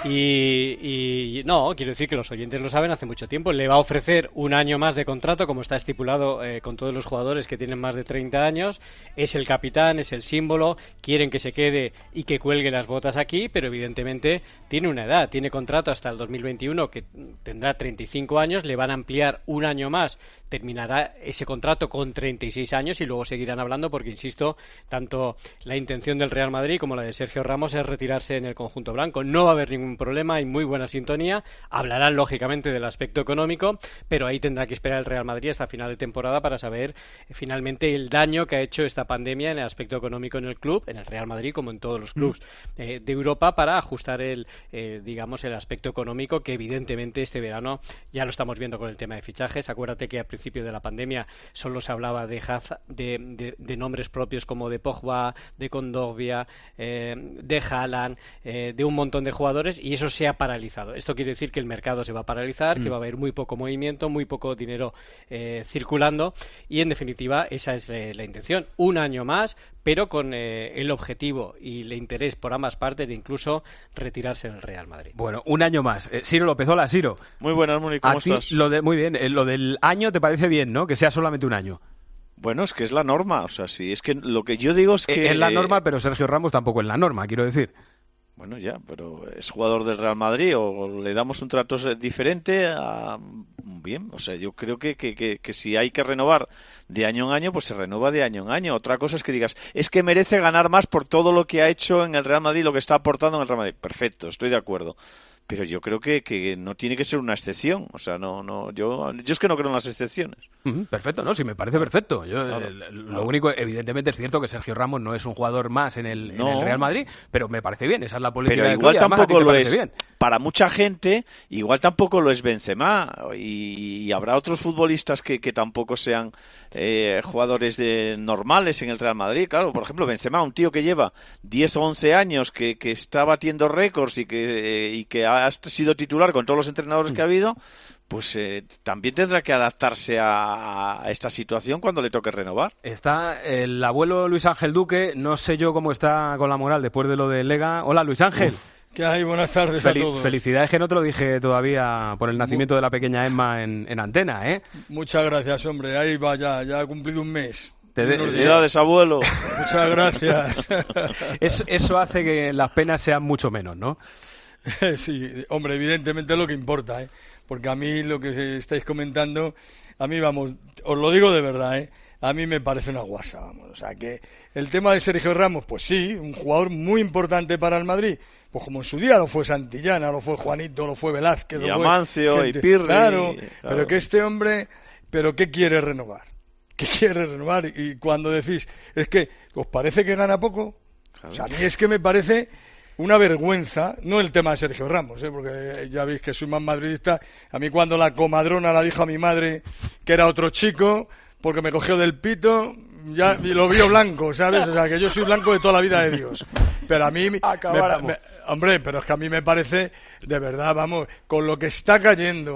Y, y no, quiero decir que los oyentes lo saben hace mucho tiempo. Le va a ofrecer un año más de contrato, como está estipulado eh, con todos los jugadores que tienen más de treinta años. Es el capitán, es el símbolo, quieren que se quede y que cuelgue las botas aquí, pero evidentemente tiene una edad, tiene contrato hasta el dos mil veintiuno, que tendrá treinta y cinco años, le van a ampliar un año más, terminará ese contrato con treinta y seis años y luego seguirán hablando porque, insisto, tanto la intención del Real Madrid como la de Sergio Ramos es retirarse en el conjunto blanco. No va a haber ningún problema, hay muy buena sintonía, hablarán lógicamente del aspecto económico, pero ahí tendrá que esperar el Real Madrid hasta final de temporada para saber eh, finalmente el daño que ha hecho esta pandemia en el aspecto económico en el club, en el Real Madrid como en todos los clubes eh, de Europa, para ajustar el, eh, digamos, el aspecto económico, que evidentemente este verano ya lo estamos viendo con el tema de fichajes. Acuérdate que al principio de la pandemia solo se hablaba de, Hazard, de, de, de nombres propios como de Pogba, de Kondogbia, eh, de Haaland, eh, de un montón de jugadores, y eso se ha paralizado. Esto quiere decir que el mercado se va a paralizar, mm. que va a haber muy poco movimiento, muy poco dinero eh, circulando, y en definitiva esa es eh, la intención. Un año más, pero con eh, el objetivo y el interés por ambas partes de incluso retirarse del Real Madrid. Bueno, un año más. Eh, Ciro López, hola, Ciro. Muy buenas, Moni, ¿cómo ¿A ti estás? Lo de, muy bien, eh, lo del año te parece bien, ¿no? Que sea solamente un año. Bueno, es que es la norma, o sea, sí, es que lo que yo digo es que... Es la norma, pero Sergio Ramos tampoco es la norma, quiero decir. Bueno, ya, pero es jugador del Real Madrid, o le damos un trato diferente a... Bien, o sea, yo creo que, que, que, que si hay que renovar de año en año, pues se renueva de año en año. Otra cosa es que digas, es que merece ganar más por todo lo que ha hecho en el Real Madrid, lo que está aportando en el Real Madrid. Perfecto, estoy de acuerdo. Pero yo creo que, que no tiene que ser una excepción. O sea, no, no, yo, yo es que no creo en las excepciones. Uh-huh, perfecto, no, sí, me parece perfecto. Yo, claro, el, lo claro. único, evidentemente, es cierto que Sergio Ramos no es un jugador más en el, no. en el Real Madrid, pero me parece bien, esa es la política. Pero de igual club, tampoco lo es. Bien. Para mucha gente, igual tampoco lo es Benzema. Y, y habrá otros futbolistas que, que tampoco sean eh, jugadores de, normales en el Real Madrid. Claro, por ejemplo, Benzema, un tío que lleva diez o once años, que, que está batiendo récords y que, eh, y que ha sido titular con todos los entrenadores que ha habido, pues eh, también tendrá que adaptarse a, a esta situación cuando le toque renovar. Está el abuelo Luis Ángel Duque, no sé yo cómo está con la moral después de lo de Lega. Hola, Luis Ángel. Uf, ¿qué hay? Buenas tardes Fel- a todos. Felicidades, que no te lo dije todavía por el nacimiento Mu- de la pequeña Emma en, en antena, ¿eh? Muchas gracias, hombre. Ahí va, ya, ya ha cumplido un mes. Te de- Felicidades, abuelo. Muchas gracias. eso, eso hace que las penas sean mucho menos, ¿no? Sí, hombre, evidentemente es lo que importa, ¿eh? Porque a mí lo que estáis comentando, a mí, vamos, os lo digo de verdad, ¿eh? A mí me parece una guasa, vamos. O sea, que el tema de Sergio Ramos, pues sí, un jugador muy importante para el Madrid, pues como en su día lo fue Santillana, lo fue Juanito, lo fue Velázquez, y lo fue Amancio, gente, y Pirri. Claro, claro, pero que este hombre, pero ¿qué quiere renovar? ¿Qué quiere renovar? Y cuando decís, es que, ¿os parece que gana poco? Claro. O sea, a mí es que me parece una vergüenza, no el tema de Sergio Ramos, ¿eh? Porque ya veis que soy más madridista. A mí cuando la comadrona la dijo a mi madre que era otro chico, porque me cogió del pito, ya lo vio blanco, ¿sabes? O sea, que yo soy blanco de toda la vida de Dios. Pero a mí, me, me, hombre, pero es que a mí me parece, de verdad, vamos, con lo que está cayendo,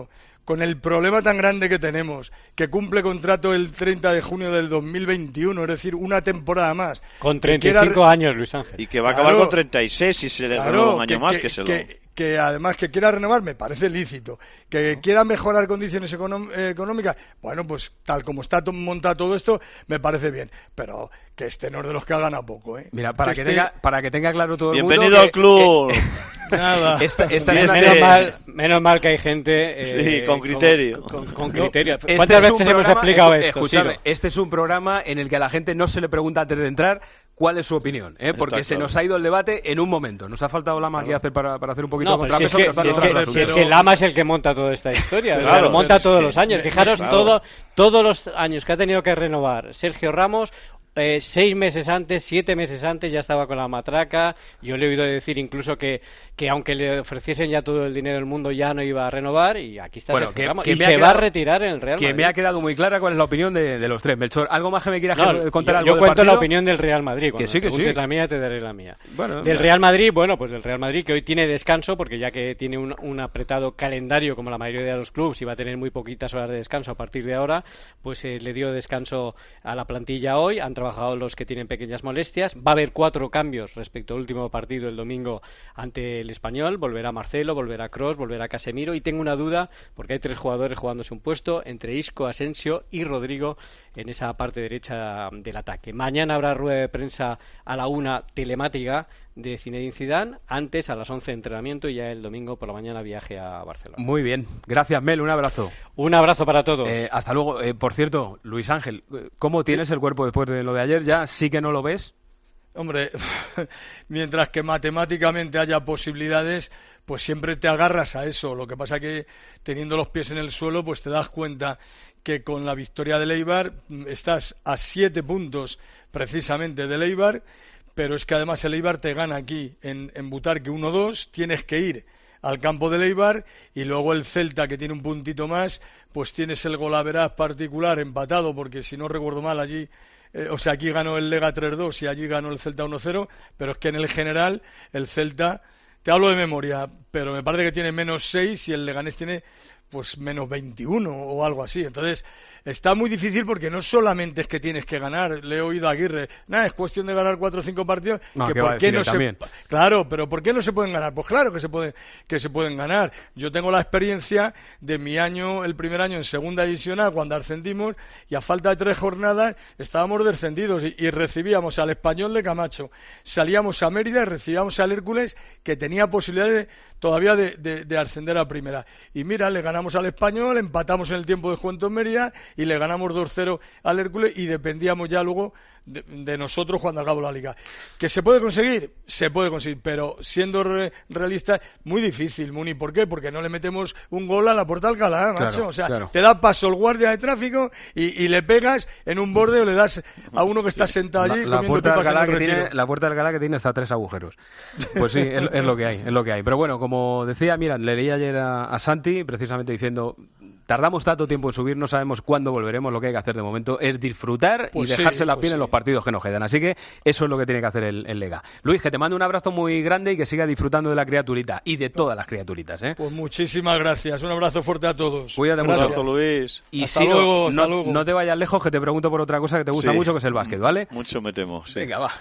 con el problema tan grande que tenemos, que cumple contrato el treinta de junio del dos mil veintiuno, es decir, una temporada más. Con treinta y cinco re... años, Luis Ángel. Y que va a acabar claro, con treinta y seis si se le claro, renueva un año que, más, que, que se lo... Que, que además que quiera renovar, me parece lícito. Que ¿no? quiera mejorar condiciones económ económicas, bueno, pues tal como está montado todo esto, me parece bien. Pero que este no es de los que hagan a poco, ¿eh? Mira, para que, que tenga, este... para que tenga claro todo el Bienvenido mundo... Bienvenido al club. Que, Nada. Esta, esta es menos, mal, menos mal que hay gente... Eh, sí, con criterio. Con, con, con criterio. Este ¿Cuántas es veces hemos explicado esto? Escúchame, Ciro? Este es un programa en el que a la gente no se le pregunta antes de entrar cuál es su opinión, ¿eh? Porque se nos ha ido el debate en un momento. Nos ha faltado Lama aquí hacer para, para hacer un poquito no, de contrapeso. Si es que, si es que, si es que Lama es el que monta toda esta historia. Claro, lo monta es todos que, los años. Fijaros, claro. todo, todos los años que ha tenido que renovar Sergio Ramos... Eh, seis meses antes, siete meses antes ya estaba con la matraca. Yo le he oído decir incluso que, que aunque le ofreciesen ya todo el dinero del mundo ya no iba a renovar, y aquí está bueno, Sergio que, Ramos que y se quedado, va a retirar en el Real que Madrid. Me ha quedado muy clara cuál es la opinión de, de los tres. Melchor, ¿algo más que me quieras no, contar? Yo, algo yo del cuento partido? la opinión del Real Madrid. Cuando que sí, que me sí. la mía, te daré la mía. Bueno, del Real Madrid, bueno, pues del Real Madrid, que hoy tiene descanso, porque ya que tiene un, un apretado calendario como la mayoría de los clubes y va a tener muy poquitas horas de descanso a partir de ahora, pues eh, le dio descanso a la plantilla hoy. Han trabajado los que tienen pequeñas molestias. Va a haber cuatro cambios respecto al último partido el domingo ante el Español. Volverá Marcelo, volverá Kroos, volverá Casemiro, y tengo una duda porque hay tres jugadores jugándose un puesto entre Isco, Asensio y Rodrigo en esa parte derecha del ataque. Mañana habrá rueda de prensa a la una telemática de Zinedine Zidane, antes a las once de entrenamiento, y ya el domingo por la mañana viaje a Barcelona. Muy bien, gracias Mel, un abrazo. Un abrazo para todos. Eh, hasta luego. Eh, por cierto, Luis Ángel, ¿cómo tienes el cuerpo después de lo de ayer? ¿Ya sí que no lo ves? Hombre, mientras que matemáticamente haya posibilidades, pues siempre te agarras a eso. Lo que pasa que teniendo los pies en el suelo, pues te das cuenta que con la victoria del Eibar estás a siete puntos precisamente del Eibar, pero es que además el Eibar te gana aquí en, en Butarque uno dos, tienes que ir al campo del Eibar, y luego el Celta, que tiene un puntito más, pues tienes el golaveraz particular empatado, porque si no recuerdo mal allí... Eh, o sea, aquí ganó el Lega tres dos y allí ganó el Celta uno cero, pero es que en el general el Celta, te hablo de memoria, pero me parece que tiene menos seis y el Leganés tiene pues menos veintiuno o algo así. Entonces está muy difícil, porque no solamente es que tienes que ganar, le he oído a Aguirre, nada, es cuestión de ganar cuatro o cinco partidos, no, que ¿qué por qué no se también? Claro, pero ¿por qué no se pueden ganar? Pues claro que se pueden, que se pueden ganar. Yo tengo la experiencia de mi año, el primer año en segunda división A, cuando ascendimos, y a falta de tres jornadas estábamos descendidos y, y recibíamos al Español de Camacho, salíamos a Mérida y recibíamos al Hércules, que tenía posibilidades todavía de, de, de ascender a primera. Y mira, le ganamos al Español, empatamos en el tiempo de juego en Mérida y le ganamos dos cero al Hércules, y dependíamos ya luego de, de nosotros cuando acabó la liga. ¿Que se puede conseguir? Se puede conseguir, pero siendo re, realista, muy difícil, Muni. ¿Por qué? Porque no le metemos un gol a la Puerta Alcalá, macho. Claro, o sea, claro. Te da paso el guardia de tráfico y, y le pegas en un borde o le das a uno que está sentado allí la, la comiendo puerta pipas en el que retiro. tiene, La Puerta de Alcalá que tiene hasta tres agujeros. Pues sí, es, es lo que hay, es lo que hay. Pero bueno, como decía, mira, le leí ayer a, a Santi, precisamente diciendo... Tardamos tanto tiempo en subir, no sabemos cuándo volveremos. Lo que hay que hacer de momento es disfrutar pues y dejarse sí, la pues piel sí. en los partidos que nos quedan. Así que eso es lo que tiene que hacer el, el Lega. Luis, que te mando un abrazo muy grande y que siga disfrutando de la criaturita y de todas las criaturitas, ¿eh? Pues muchísimas gracias. Un abrazo fuerte a todos. Cuídate mucho. Un abrazo, Luis. Y hasta si luego, no, hasta no, luego. no te vayas lejos, que te pregunto por otra cosa que te gusta Sí. mucho, que es el básquet, ¿vale? Mucho me temo, sí. Venga, va.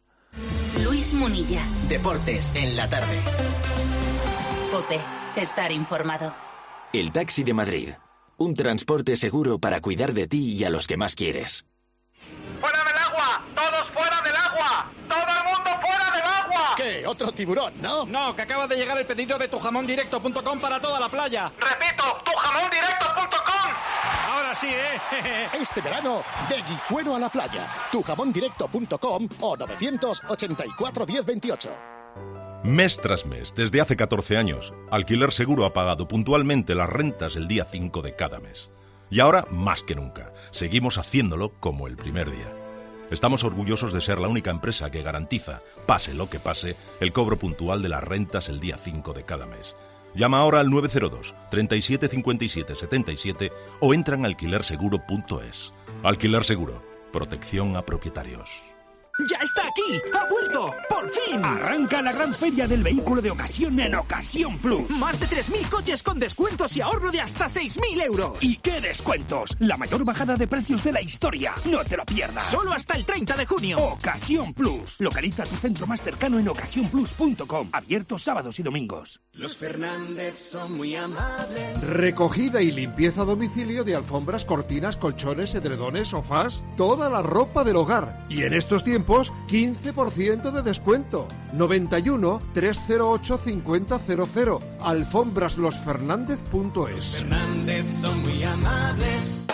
Luis Munilla. Deportes en la tarde. COPE. Estar informado. El Taxi de Madrid. Un transporte seguro para cuidar de ti y a los que más quieres. ¡Fuera del agua! ¡Todos fuera del agua! ¡Todo el mundo fuera del agua! ¿Qué? ¿Otro tiburón, no? No, que acaba de llegar el pedido de tu jamón directo punto com para toda la playa. Repito, tu jamón directo punto com. Ahora sí, ¿eh? Este verano, de Guijuelo a la playa. tu jamón directo punto com o nueve ochenta y cuatro diez veintiocho. Mes tras mes, desde hace catorce años, Alquiler Seguro ha pagado puntualmente las rentas el día cinco de cada mes. Y ahora, más que nunca, seguimos haciéndolo como el primer día. Estamos orgullosos de ser la única empresa que garantiza, pase lo que pase, el cobro puntual de las rentas el día cinco de cada mes. Llama ahora al nueve cero dos, treinta y siete cincuenta y siete setenta y siete o entra en alquiler seguro punto es. Alquiler Seguro, protección a propietarios. ¡Ya está aquí! ¡Ha vuelto! ¡Por fin! Arranca la gran feria del vehículo de ocasión en Ocasión Plus. Más de tres mil coches con descuentos y ahorro de hasta seis mil euros. ¿Y qué descuentos? La mayor bajada de precios de la historia. No te lo pierdas. Solo hasta el treinta de junio. Ocasión Plus. Localiza tu centro más cercano en ocasión plus punto com. Abierto sábados y domingos. Los Fernández son muy amables. Recogida y limpieza a domicilio de alfombras, cortinas, colchones, edredones, sofás, toda la ropa del hogar. Y en estos tiempos, quince por ciento de descuento. noventa y uno, trescientos ocho, cincuenta cero cero. alfombras los fernández punto es. Los Fernández son muy amables.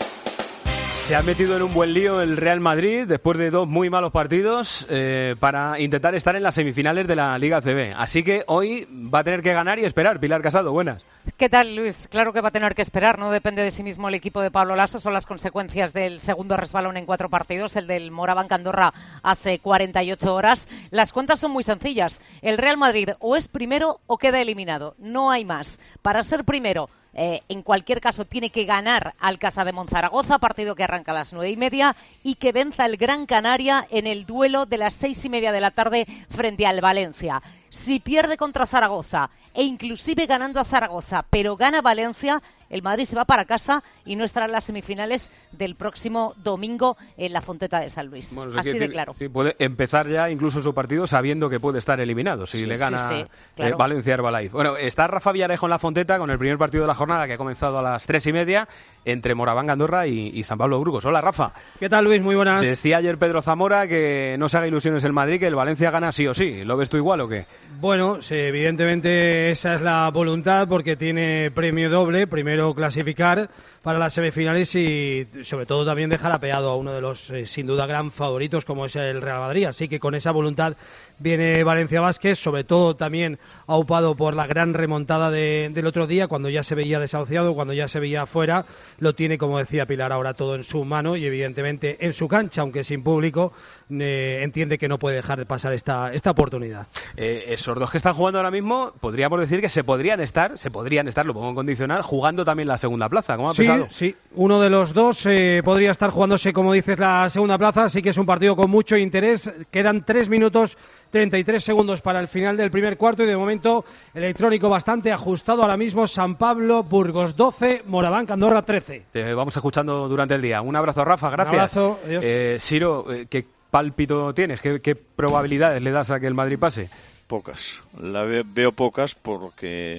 Se ha metido en un buen lío el Real Madrid después de dos muy malos partidos eh, para intentar estar en las semifinales de la Liga A C B. Así que hoy va a tener que ganar y esperar. Pilar Casado, buenas. ¿Qué tal, Luis? Claro que va a tener que esperar, no depende de sí mismo el equipo de Pablo Lasso, son las consecuencias del segundo resbalón en cuatro partidos, el del Moraván Andorra hace cuarenta y ocho horas. Las cuentas son muy sencillas, el Real Madrid o es primero o queda eliminado, no hay más. Para ser primero, eh, en cualquier caso, tiene que ganar al Casa de Monzaragoza, partido que arranca a las nueve y media, y que venza el Gran Canaria en el duelo de las seis y media de la tarde frente al Valencia. Si pierde contra Zaragoza e inclusive ganando a Zaragoza, pero gana Valencia, el Madrid se va para casa y no estará en las semifinales del próximo domingo en la Fonteta de San Luis. Bueno, así de decir, claro. Sí, puede empezar ya incluso su partido sabiendo que puede estar eliminado si sí, le gana sí, sí, claro. eh, Valencia Herbalife. Bueno, está Rafa Villarejo en la Fonteta con el primer partido de la jornada que ha comenzado a las tres y media entre Moraván Andorra y, y San Pablo Burgos. Hola, Rafa. ¿Qué tal, Luis? Muy buenas. Decía ayer Pedro Zamora que no se haga ilusiones el Madrid, que el Valencia gana sí o sí. ¿Lo ves tú igual o qué? Bueno, sí, evidentemente esa es la voluntad porque tiene premio doble. Primero clasificar para las semifinales y sobre todo también dejar apeado a uno de los eh, sin duda gran favoritos como es el Real Madrid, así que con esa voluntad viene Valencia Vázquez, sobre todo también aupado por la gran remontada de, del otro día, cuando ya se veía desahuciado, cuando ya se veía afuera, lo tiene, como decía Pilar, ahora todo en su mano y evidentemente en su cancha, aunque sin público, eh, entiende que no puede dejar de pasar esta, esta oportunidad. Eh, esos dos que están jugando ahora mismo, podríamos decir que se podrían estar, se podrían estar, lo pongo en condicional, jugando también la segunda plaza. ¿Cómo ha sí, empezado? Sí, uno de los dos eh, podría estar jugándose, como dices, la segunda plaza, así que es un partido con mucho interés. Quedan tres minutos treinta y tres segundos para el final del primer cuarto y de momento electrónico bastante ajustado ahora mismo. San Pablo, Burgos doce, Moraván Andorra trece. Te vamos escuchando durante el día. Un abrazo, Rafa, gracias. Un abrazo, adiós. Eh, Siro, eh, ¿qué pálpito tienes? ¿Qué, ¿Qué probabilidades le das a que el Madrid pase? Pocas. La ve, veo pocas porque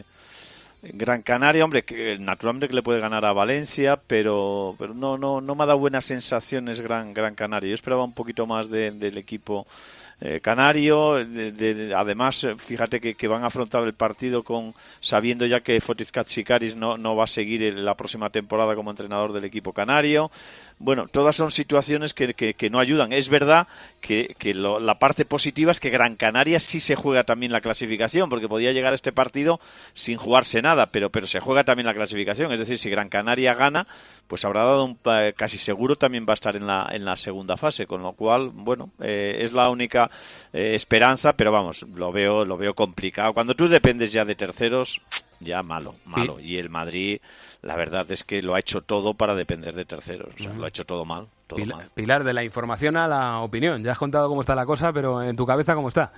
Gran Canaria, hombre, que naturalmente que le puede ganar a Valencia, pero pero no no no me ha dado buenas sensaciones Gran Gran Canaria. Yo esperaba un poquito más de, del equipo eh, canario. De, de, de, además, fíjate que, que van a afrontar el partido con sabiendo ya que Fotis Katsikaris no no va a seguir el, la próxima temporada como entrenador del equipo canario. Bueno, todas son situaciones que, que, que no ayudan. Es verdad que, que lo, la parte positiva es que Gran Canaria sí se juega también la clasificación, porque podía llegar a este partido sin jugarse nada, pero, pero se juega también la clasificación. Es decir, si Gran Canaria gana, pues habrá dado un, casi seguro también va a estar en la, en la segunda fase, con lo cual, bueno, eh, es la única eh, esperanza, pero vamos, lo veo, lo veo complicado. Cuando tú dependes ya de terceros, ya malo, malo. Sí. Y el Madrid, la verdad es que lo ha hecho todo para depender de terceros. O sea, lo ha hecho todo mal, todo Pilar, mal. Pilar, de la información a la opinión. Ya has contado cómo está la cosa, pero en tu cabeza, ¿cómo está?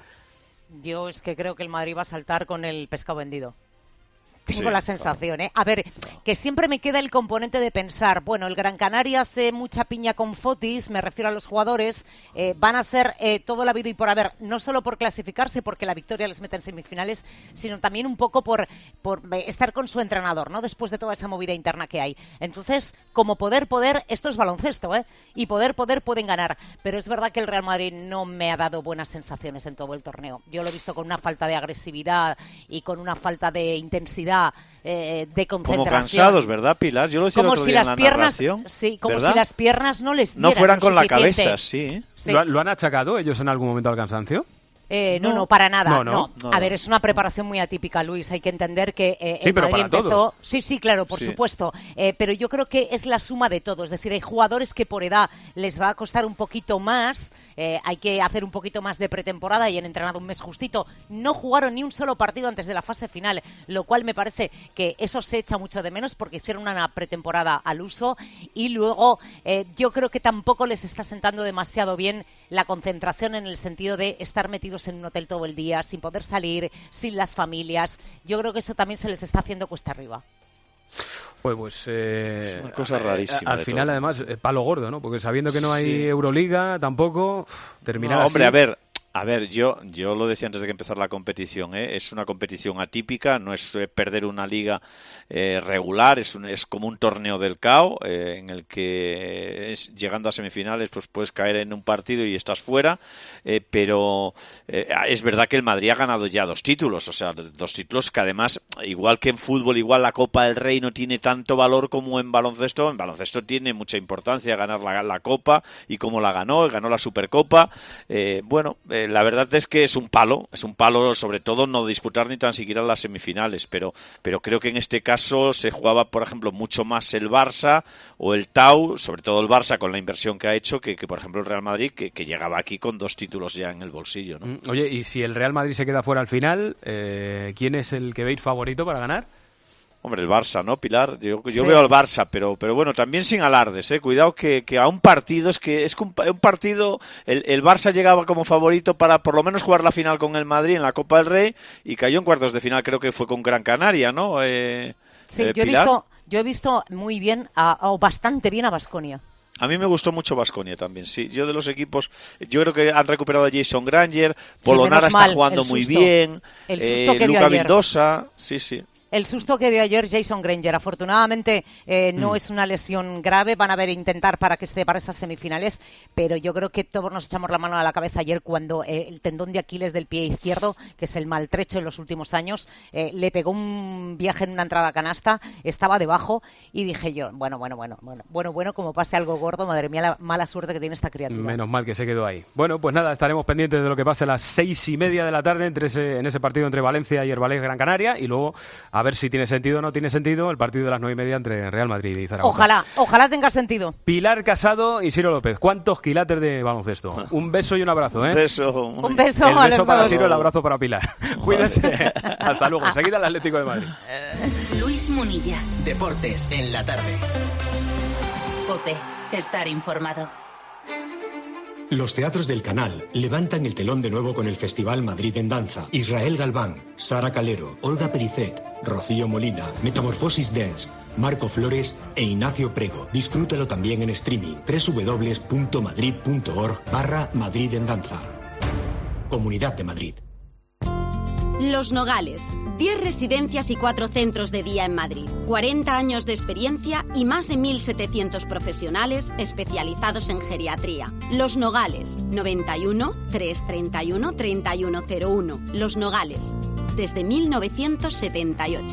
Yo es que creo que el Madrid va a saltar con el pescado vendido. Tengo Sí, la sensación, ¿eh? A ver, que siempre me queda el componente de pensar, bueno, el Gran Canaria hace mucha piña con Fotis, me refiero a los jugadores, eh, van a hacer eh, todo el habido y por haber, no solo por clasificarse, porque la victoria les mete en semifinales, sino también un poco por, por estar con su entrenador, ¿no? Después de toda esa movida interna que hay. Entonces, como poder, poder, esto es baloncesto, ¿eh? Y poder, poder, pueden ganar. Pero es verdad que el Real Madrid no me ha dado buenas sensaciones en todo el torneo. Yo lo he visto con una falta de agresividad y con una falta de intensidad, Eh, de concentración. Como cansados, ¿verdad, Pilar? Yo lo decía como el otro si día las en la piernas, narración, sí, como ¿verdad? si las piernas no les dieran no fueran lo con la suficiente. cabeza, sí. Sí. ¿Lo, ¿Lo han achacado ellos en algún momento al cansancio? Eh, no, no, para nada. No, No, no. no. A ver, es una preparación muy atípica, Luis. Hay que entender que eh, Sí, el pero Madrid para empezó. todos. Sí, sí, claro, por Sí. supuesto. Eh, pero yo creo que es la suma de todo. Es decir, hay jugadores que por edad les va a costar un poquito más. Eh, hay que hacer un poquito más de pretemporada y han entrenado un mes justito. No jugaron ni un solo partido antes de la fase final, lo cual me parece que eso se echa mucho de menos porque hicieron una pretemporada al uso y luego eh, yo creo que tampoco les está sentando demasiado bien la concentración en el sentido de estar metidos en un hotel todo el día, sin poder salir, sin las familias. Yo creo que eso también se les está haciendo cuesta arriba. Pues, pues eh, es una cosa rarísima. Al final, además, eh, palo gordo, ¿no? Porque sabiendo que no hay sí. Euroliga, tampoco terminar no, hombre, así. a ver. A ver, yo yo lo decía antes de que empezara la competición, ¿eh? Es una competición atípica, no es eh, perder una liga eh, regular, es un, es como un torneo del C A O eh, en el que es, llegando a semifinales pues puedes caer en un partido y estás fuera, eh, pero eh, es verdad que el Madrid ha ganado ya dos títulos, o sea, dos títulos que además, igual que en fútbol, igual la Copa del Rey no tiene tanto valor como en baloncesto, en baloncesto tiene mucha importancia ganar la, la Copa y cómo la ganó, ganó la Supercopa, eh, bueno, eh, la verdad es que es un palo, es un palo sobre todo no disputar ni tan siquiera las semifinales, pero, pero creo que en este caso se jugaba, por ejemplo, mucho más el Barça o el T A U, sobre todo el Barça con la inversión que ha hecho, que, que por ejemplo el Real Madrid, que, que llegaba aquí con dos títulos ya en el bolsillo, ¿no? Oye, y si el Real Madrid se queda fuera al final, eh, ¿quién es el que veis favorito para ganar? Hombre, el Barça, ¿no, Pilar? Yo, yo sí. veo al Barça, pero pero bueno, también sin alardes, ¿eh? Cuidado que, que a un partido, es que es que un, un partido, el, el Barça llegaba como favorito para por lo menos jugar la final con el Madrid en la Copa del Rey y cayó en cuartos de final, creo que fue con Gran Canaria, ¿no? Eh, sí, eh, yo, he visto, yo he visto muy bien, a, o bastante bien a Baskonia. A mí me gustó mucho Baskonia también, sí. Yo de los equipos, yo creo que han recuperado a Jason Granger, Polonara sí, está jugando muy bien, el susto eh, que Luka dio ayer. Vildosa, sí, sí. El susto que dio ayer Jason Granger. Afortunadamente eh, no mm. es una lesión grave. Van a ver intentar para que esté para esas semifinales. Pero yo creo que todos nos echamos la mano a la cabeza ayer cuando eh, el tendón de Aquiles del pie izquierdo, que es el maltrecho en los últimos años, eh, le pegó un viaje en una entrada a canasta. Estaba debajo y dije yo, bueno, bueno, bueno, bueno, bueno, bueno, como pase algo gordo, madre mía, la mala suerte que tiene esta criatura. Menos mal que se quedó ahí. Bueno, pues nada, estaremos pendientes de lo que pase a las seis y media de la tarde entre ese, en ese partido entre Valencia y Herbalés Gran Canaria y luego a ver si tiene sentido o no tiene sentido el partido de las nueve y media entre Real Madrid y Zaragoza. Ojalá, ojalá tenga sentido. Pilar Casado y Ciro López. ¿Cuántos quilates de baloncesto? Un beso y un abrazo, ¿eh? Un beso. Un beso el a beso los para dos. Ciro, el abrazo para Pilar. Cuídense. Hasta luego. Enseguida el Atlético de Madrid. Luis Munilla. Deportes en la tarde. COPE. Estar informado. Los teatros del Canal levantan el telón de nuevo con el Festival Madrid en Danza. Israel Galván, Sara Calero, Olga Pericet, Rocío Molina, Metamorfosis Dance, Marco Flores e Ignacio Prego. Disfrútalo también en streaming. doble u doble u doble u punto madrid punto org barra Madrid en Danza. Comunidad de Madrid. Los Nogales, diez residencias y cuatro centros de día en Madrid, cuarenta años de experiencia y más de mil setecientos profesionales especializados en geriatría. Los Nogales, noventa y uno, trescientos treinta y uno, treinta y uno cero uno. Los Nogales, desde mil novecientos setenta y ocho.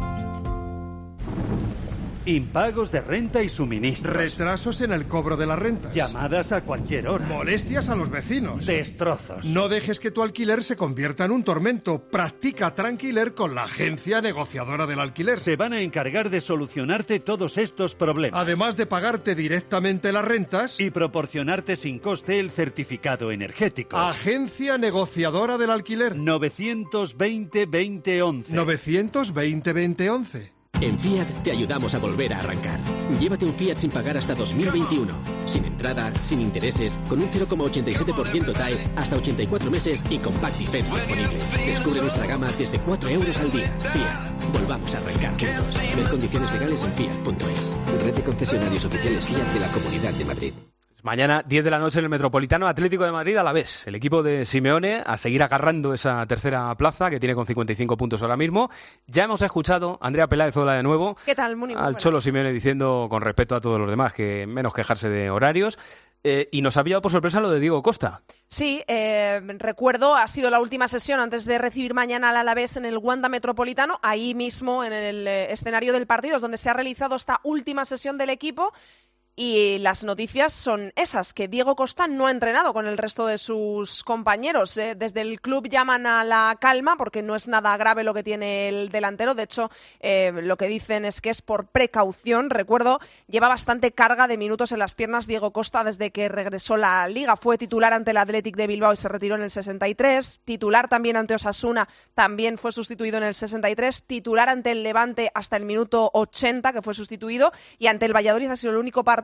Impagos de renta y suministros. Retrasos en el cobro de las rentas. Llamadas a cualquier hora. Molestias a los vecinos. Destrozos. No dejes que tu alquiler se convierta en un tormento. Practica Tranquiler con la agencia negociadora del alquiler. Se van a encargar de solucionarte todos estos problemas. Además de pagarte directamente las rentas. Y proporcionarte sin coste el certificado energético. Agencia negociadora del alquiler. novecientos veinte, veinte, once. novecientos veinte, veinte, once. En Fiat te ayudamos a volver a arrancar. Llévate un Fiat sin pagar hasta dos mil veintiuno. Sin entrada, sin intereses, con un cero coma ochenta y siete por ciento T A E, hasta ochenta y cuatro meses y Compact Defense disponible. Descubre nuestra gama desde cuatro euros al día. Fiat. Volvamos a arrancar juntos. Ver condiciones legales en fiat punto es. Red de concesionarios oficiales Fiat de la Comunidad de Madrid. Mañana, diez de la noche, en el Metropolitano, Atlético de Madrid a la vez. El equipo de Simeone a seguir agarrando esa tercera plaza que tiene con cincuenta y cinco puntos ahora mismo. Ya hemos escuchado a Andrea Peláez Ola de nuevo. ¿Qué tal, Muni? Al Cholo Simeone diciendo, con respeto a todos los demás, que menos quejarse de horarios. Eh, y nos ha pillado por sorpresa lo de Diego Costa. Sí, eh, recuerdo, ha sido la última sesión antes de recibir mañana al Alavés en el Wanda Metropolitano, ahí mismo en el eh, escenario del partido, es donde se ha realizado esta última sesión del equipo. Y las noticias son esas, que Diego Costa no ha entrenado con el resto de sus compañeros. Eh, desde el club llaman a la calma porque no es nada grave lo que tiene el delantero. De hecho, eh, lo que dicen es que es por precaución. Recuerdo, lleva bastante carga de minutos en las piernas Diego Costa desde que regresó la Liga. Fue titular ante el Athletic de Bilbao y se retiró en el sesenta y tres. Titular también ante Osasuna, también fue sustituido en el sesenta y tres. Titular ante el Levante hasta el minuto ochenta, que fue sustituido. Y ante el Valladolid ha sido el único partido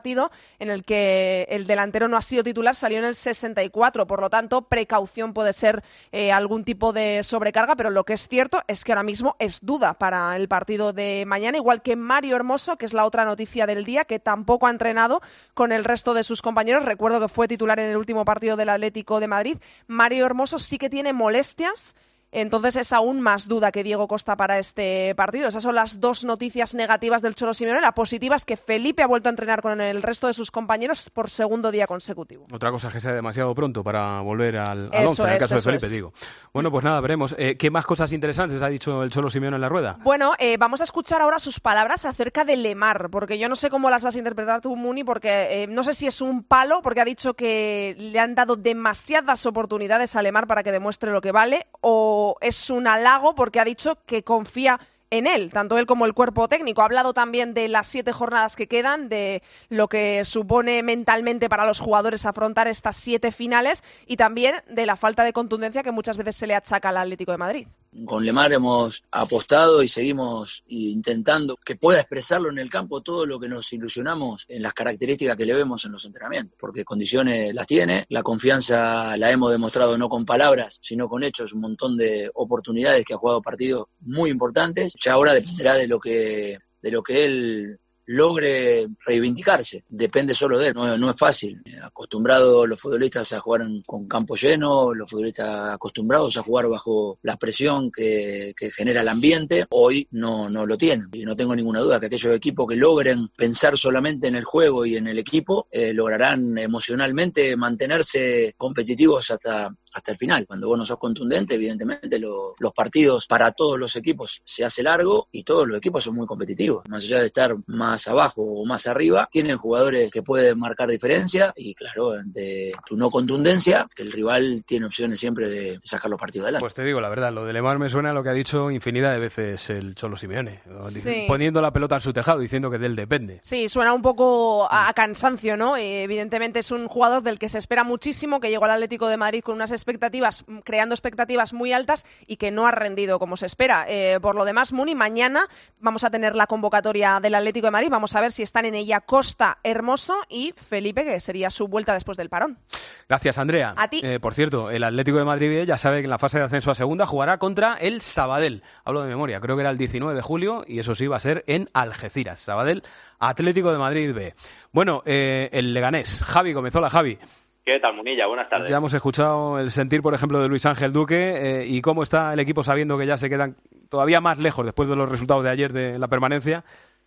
partido en el que el delantero no ha sido titular, salió en el sesenta y cuatro, por lo tanto, precaución puede ser eh, algún tipo de sobrecarga, pero lo que es cierto es que ahora mismo es duda para el partido de mañana, igual que Mario Hermoso, que es la otra noticia del día, que tampoco ha entrenado con el resto de sus compañeros. Recuerdo que fue titular en el último partido del Atlético de Madrid. Mario Hermoso sí que tiene molestias, entonces es aún más duda que Diego Costa para este partido. Esas son las dos noticias negativas del Cholo Simeone. La positiva es que Felipe ha vuelto a entrenar con el resto de sus compañeros por segundo día consecutivo. Otra cosa es que sea demasiado pronto para volver al, al once, en el caso de Felipe, es. digo. Bueno, pues nada, veremos. Eh, ¿Qué más cosas interesantes ha dicho el Cholo Simeone en la rueda? Bueno, eh, vamos a escuchar ahora sus palabras acerca de Lemar, porque yo no sé cómo las vas a interpretar tú, Muni, porque eh, no sé si es un palo, porque ha dicho que le han dado demasiadas oportunidades a Lemar para que demuestre lo que vale, o es un halago porque ha dicho que confía en él, tanto él como el cuerpo técnico. Ha hablado también de las siete jornadas que quedan, de lo que supone mentalmente para los jugadores afrontar estas siete finales y también de la falta de contundencia que muchas veces se le achaca al Atlético de Madrid. Con Lemar hemos apostado y seguimos intentando que pueda expresarlo en el campo todo lo que nos ilusionamos en las características que le vemos en los entrenamientos, porque condiciones las tiene, la confianza la hemos demostrado no con palabras, sino con hechos, un montón de oportunidades que ha jugado partidos muy importantes. Ya ahora dependerá de lo que, de lo que él logre reivindicarse, depende solo de él, no, no es fácil. Acostumbrados los futbolistas a jugar en, con campo lleno, los futbolistas acostumbrados a jugar bajo la presión que, que genera el ambiente, hoy no, no lo tienen. Y no tengo ninguna duda que aquellos equipos que logren pensar solamente en el juego y en el equipo, eh, lograrán emocionalmente mantenerse competitivos hasta hasta el final. Cuando vos no sos contundente, evidentemente lo, los partidos para todos los equipos se hace largo y todos los equipos son muy competitivos. Más allá de estar más abajo o más arriba, tienen jugadores que pueden marcar diferencia y claro, de tu no contundencia, que el rival tiene opciones siempre de, de sacar los partidos adelante. Pues te digo la verdad, lo de Lemar me suena a lo que ha dicho infinidad de veces el Cholo Simeone, sí. Poniendo la pelota en su tejado, diciendo que de él depende. Sí, suena un poco a, a cansancio, ¿no? Eh, evidentemente es un jugador del que se espera muchísimo, que llegó al Atlético de Madrid con unas expectativas, creando expectativas muy altas y que no ha rendido como se espera. Eh, por lo demás, Muni, mañana vamos a tener la convocatoria del Atlético de Madrid, vamos a ver si están en ella Costa, Hermoso y Felipe, que sería su vuelta después del parón. Gracias, Andrea. A ti. Eh, por cierto, el Atlético de Madrid ya sabe que en la fase de ascenso a segunda jugará contra el Sabadell. Hablo de memoria, creo que era el diecinueve de julio y eso sí va a ser en Algeciras. Sabadell, Atlético de Madrid B. Bueno, eh, el Leganés. Javi Gómez, hola Javi. ¿Qué tal, Munilla? Buenas tardes. Ya hemos escuchado el sentir, por ejemplo, de Luis Ángel Duque eh, y cómo está el equipo sabiendo que ya se quedan todavía más lejos después de los resultados de ayer de la permanencia.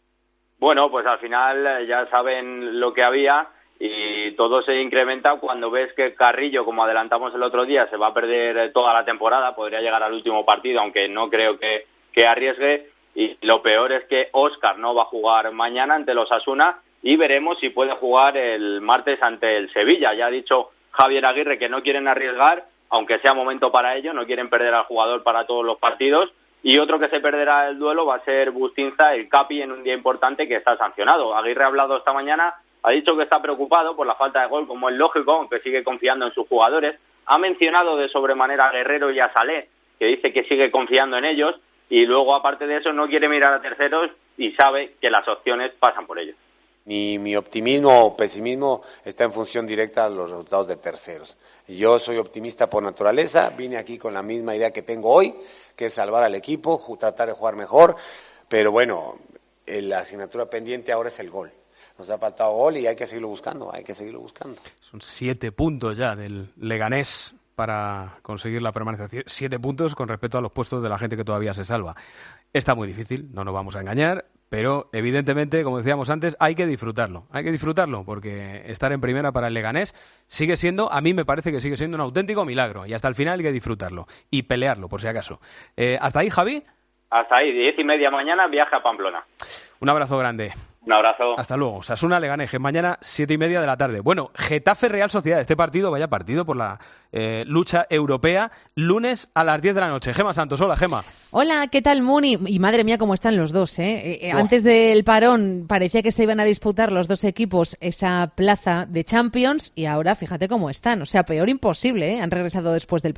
Bueno, pues al final ya saben lo que había y todo se incrementa cuando ves que Carrillo, como adelantamos el otro día, se va a perder toda la temporada, podría llegar al último partido, aunque no creo que, que arriesgue, y lo peor es que Óscar no va a jugar mañana ante los Osasuna y veremos si puede jugar el martes ante el Sevilla. Ya ha dicho Javier Aguirre que no quieren arriesgar, aunque sea momento para ello, no quieren perder al jugador para todos los partidos. Y otro que se perderá el duelo va a ser Bustinza, el Capi, en un día importante que está sancionado. Aguirre ha hablado esta mañana, ha dicho que está preocupado por la falta de gol, como es lógico, aunque sigue confiando en sus jugadores. Ha mencionado de sobremanera a Guerrero y a Salé, que dice que sigue confiando en ellos. Y luego, aparte de eso, no quiere mirar a terceros y sabe que las opciones pasan por ellos. Mi, mi optimismo o pesimismo está en función directa a los resultados de terceros. Yo soy optimista por naturaleza, vine aquí con la misma idea que tengo hoy, que es salvar al equipo, tratar de jugar mejor, pero bueno, la asignatura pendiente ahora es el gol. Nos ha faltado gol y hay que seguirlo buscando, hay que seguirlo buscando. Son siete puntos ya del Leganés para conseguir la permanencia. Siete puntos con respecto a los puestos de la gente que todavía se salva. Está muy difícil, no nos vamos a engañar, pero evidentemente, como decíamos antes, hay que disfrutarlo. Hay que disfrutarlo porque estar en primera para el Leganés sigue siendo, a mí me parece que sigue siendo un auténtico milagro y hasta el final hay que disfrutarlo y pelearlo, por si acaso. Eh, ¿Hasta ahí, Javi? Hasta ahí, diez y media mañana, viaje a Pamplona. Un abrazo grande. Un abrazo. Hasta luego. Osasuna Leganés, mañana siete y media de la tarde. Bueno, Getafe Real Sociedad, este partido, vaya partido por la eh, lucha europea, lunes a las diez de la noche. Gema Santos, hola Gema. Hola, ¿qué tal Muni? Y madre mía cómo están los dos, ¿eh? eh antes del parón parecía que se iban a disputar los dos equipos esa plaza de Champions y ahora fíjate cómo están. O sea, peor imposible, ¿eh? Han regresado después del parón.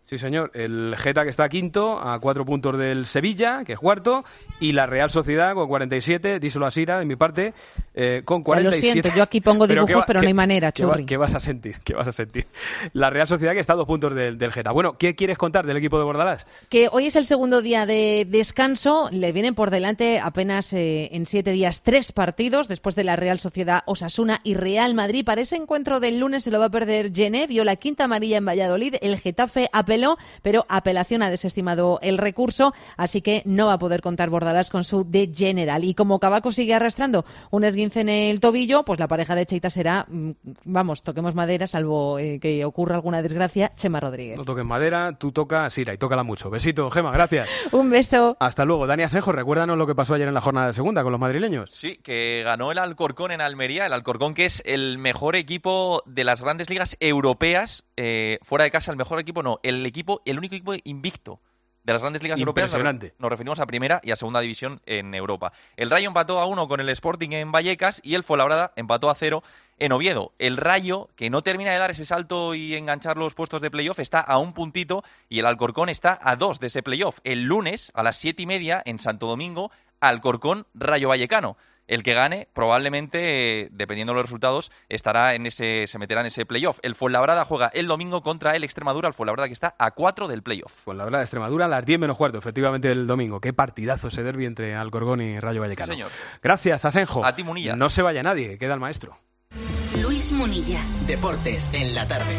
Sí, señor. El Geta, que está quinto, a cuatro puntos del Sevilla, que es cuarto, y la Real Sociedad con cuarenta y siete, díselo a Sira, de mi parte, eh, con cuarenta y siete. Ya lo siento, yo aquí pongo dibujos, pero, va, pero no hay manera, ¿qué, va, Churri. ¿Qué vas a sentir? ¿Qué vas a sentir? La Real Sociedad, que está a dos puntos del, del Geta. Bueno, ¿qué quieres contar del equipo de Bordalás? Que hoy es el segundo día de descanso, le vienen por delante apenas eh, en siete días tres partidos, después de la Real Sociedad, Osasuna y Real Madrid. Para ese encuentro del lunes se lo va a perder Gené, vio la quinta amarilla en Valladolid, el Getafe apeló, pero apelación ha desestimado el recurso, así que no va a poder contar Bordalás con su de General. Y como Cavaco sigue arrastrando un esguince en el tobillo, pues la pareja de Cheita será, vamos, toquemos madera, salvo eh, que ocurra alguna desgracia, Chema Rodríguez. No toques madera, tú toca Sira y tócala mucho. Besito, Gema, gracias. Un beso. Hasta luego. Dani Asenjo, recuérdanos lo que pasó ayer en la jornada de segunda con los madrileños. Sí, que ganó el Alcorcón en Almería, el Alcorcón que es el mejor equipo de las grandes ligas europeas, eh, fuera de casa, el mejor equipo no, el equipo, el único equipo invicto de las grandes ligas europeas. Impresionante. Nos referimos a primera y a segunda división en Europa. El Rayo empató a uno con el Sporting en Vallecas y el Fuenlabrada empató a cero en Oviedo. El Rayo, que no termina de dar ese salto y enganchar los puestos de playoff, está a un puntito y el Alcorcón está a dos de ese playoff. El lunes, a las siete y media, en Santo Domingo, Alcorcón Rayo Vallecano. El que gane, probablemente, dependiendo de los resultados, estará en ese, se meterá en ese playoff. El Fuenlabrada juega el domingo contra el Extremadura, el Fuenlabrada que está a cuatro del playoff. Fuenlabrada, Extremadura, a las diez menos cuarto, efectivamente, el domingo. Qué partidazo ese derbi entre Alcorcón y Rayo Vallecano. Sí, señor. Gracias, Asenjo. A ti, Munilla. No se vaya nadie, queda el maestro. Luis Munilla. Deportes en la tarde.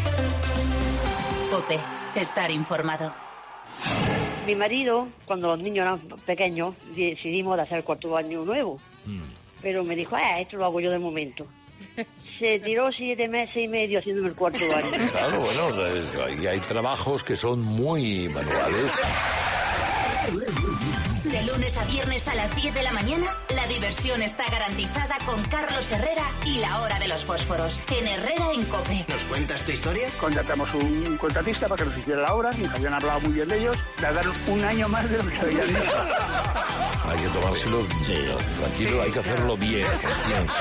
COPE. Estar informado. Mi marido, cuando los niños eran pequeños, decidimos de hacer el cuarto baño nuevo. Mm. Pero me dijo, ah, esto lo hago yo de momento. Se tiró siete meses y medio haciéndome el cuarto baño. Claro, bueno, hay, hay trabajos que son muy manuales. De lunes a viernes a las diez de la mañana, la diversión está garantizada con Carlos Herrera y la hora de los fósforos, en Herrera en COPE. ¿Nos cuentas tu historia? Contratamos un contratista para que nos hiciera la obra, nos habían hablado muy bien de ellos, tardaron un año más de lo que habían dicho. Hay que tomárselo sí, tranquilo, hay que hacerlo bien, conciencia.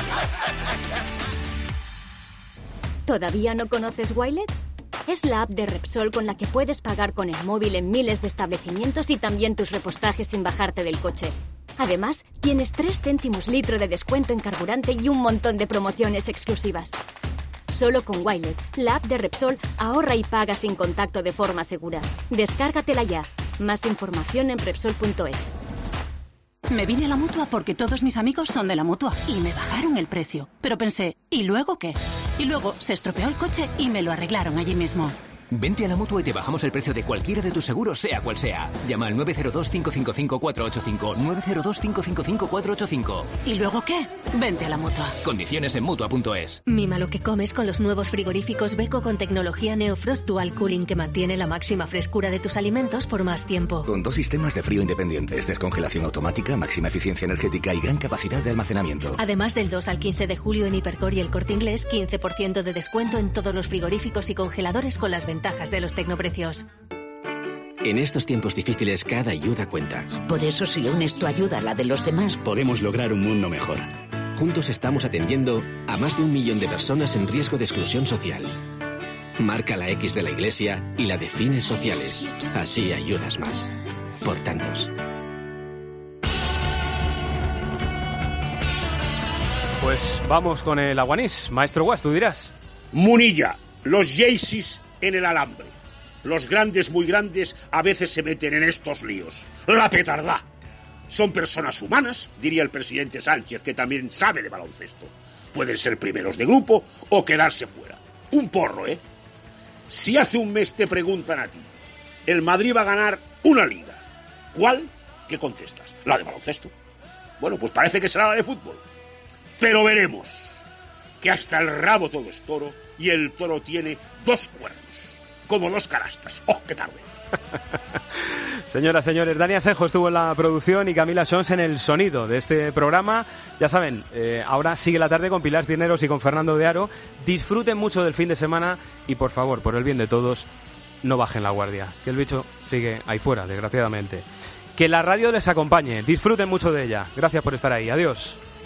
¿Todavía no conoces Wilet? Es la app de Repsol con la que puedes pagar con el móvil en miles de establecimientos y también tus repostajes sin bajarte del coche. Además, tienes tres céntimos litro de descuento en carburante y un montón de promociones exclusivas. Solo con Wilet, la app de Repsol, ahorra y paga sin contacto de forma segura. Descárgatela ya. Más información en Repsol punto es. Me vine a la Mutua porque todos mis amigos son de la Mutua y me bajaron el precio. Pero pensé, ¿y luego qué? Y luego se estropeó el coche y me lo arreglaron allí mismo. Vente a la Mutua y te bajamos el precio de cualquiera de tus seguros, sea cual sea. Llama al nueve cero dos, cinco cinco cinco, cuatro ocho cinco, nueve cero dos, cinco cinco cinco, cuatro ocho cinco. ¿Y luego qué? Vente a la Mutua. Condiciones en Mutua punto es. Mima lo que comes con los nuevos frigoríficos Beko con tecnología Neofrost Dual Cooling que mantiene la máxima frescura de tus alimentos por más tiempo. Con dos sistemas de frío independientes, descongelación automática, máxima eficiencia energética y gran capacidad de almacenamiento. Además, del dos al quince de julio en Hipercor y El Corte Inglés, quince por ciento de descuento en todos los frigoríficos y congeladores con las ventajas de los tecnoprecios. En estos tiempos difíciles, cada ayuda cuenta. Por eso, si unes tu ayuda a la de los demás, podemos lograr un mundo mejor. Juntos estamos atendiendo a más de un millón de personas en riesgo de exclusión social. Marca la X de la Iglesia y la de fines sociales. Así ayudas más. Por tantos. Pues vamos con el aguanís. Maestro Guas, tú dirás. Munilla, los Jaycees en el alambre. Los grandes, muy grandes, a veces se meten en estos líos. La petardá. Son personas humanas, diría el presidente Sánchez, que también sabe de baloncesto. Pueden ser primeros de grupo o quedarse fuera. Un porro, ¿eh? Si hace un mes te preguntan a ti, el Madrid va a ganar una liga. ¿Cuál? ¿Qué contestas? La de baloncesto. Bueno, pues parece que será la de fútbol. Pero veremos que hasta el rabo todo es toro y el toro tiene dos cuernos. Como dos canastas. ¡Oh, qué tarde! Señoras, señores, Dani Asenjo estuvo en la producción y Camila Sons en el sonido de este programa. Ya saben, eh, ahora sigue la tarde con Pilar Cisneros y con Fernando de Aro. Disfruten mucho del fin de semana y, por favor, por el bien de todos, no bajen la guardia, que el bicho sigue ahí fuera, desgraciadamente. Que la radio les acompañe. Disfruten mucho de ella. Gracias por estar ahí. Adiós.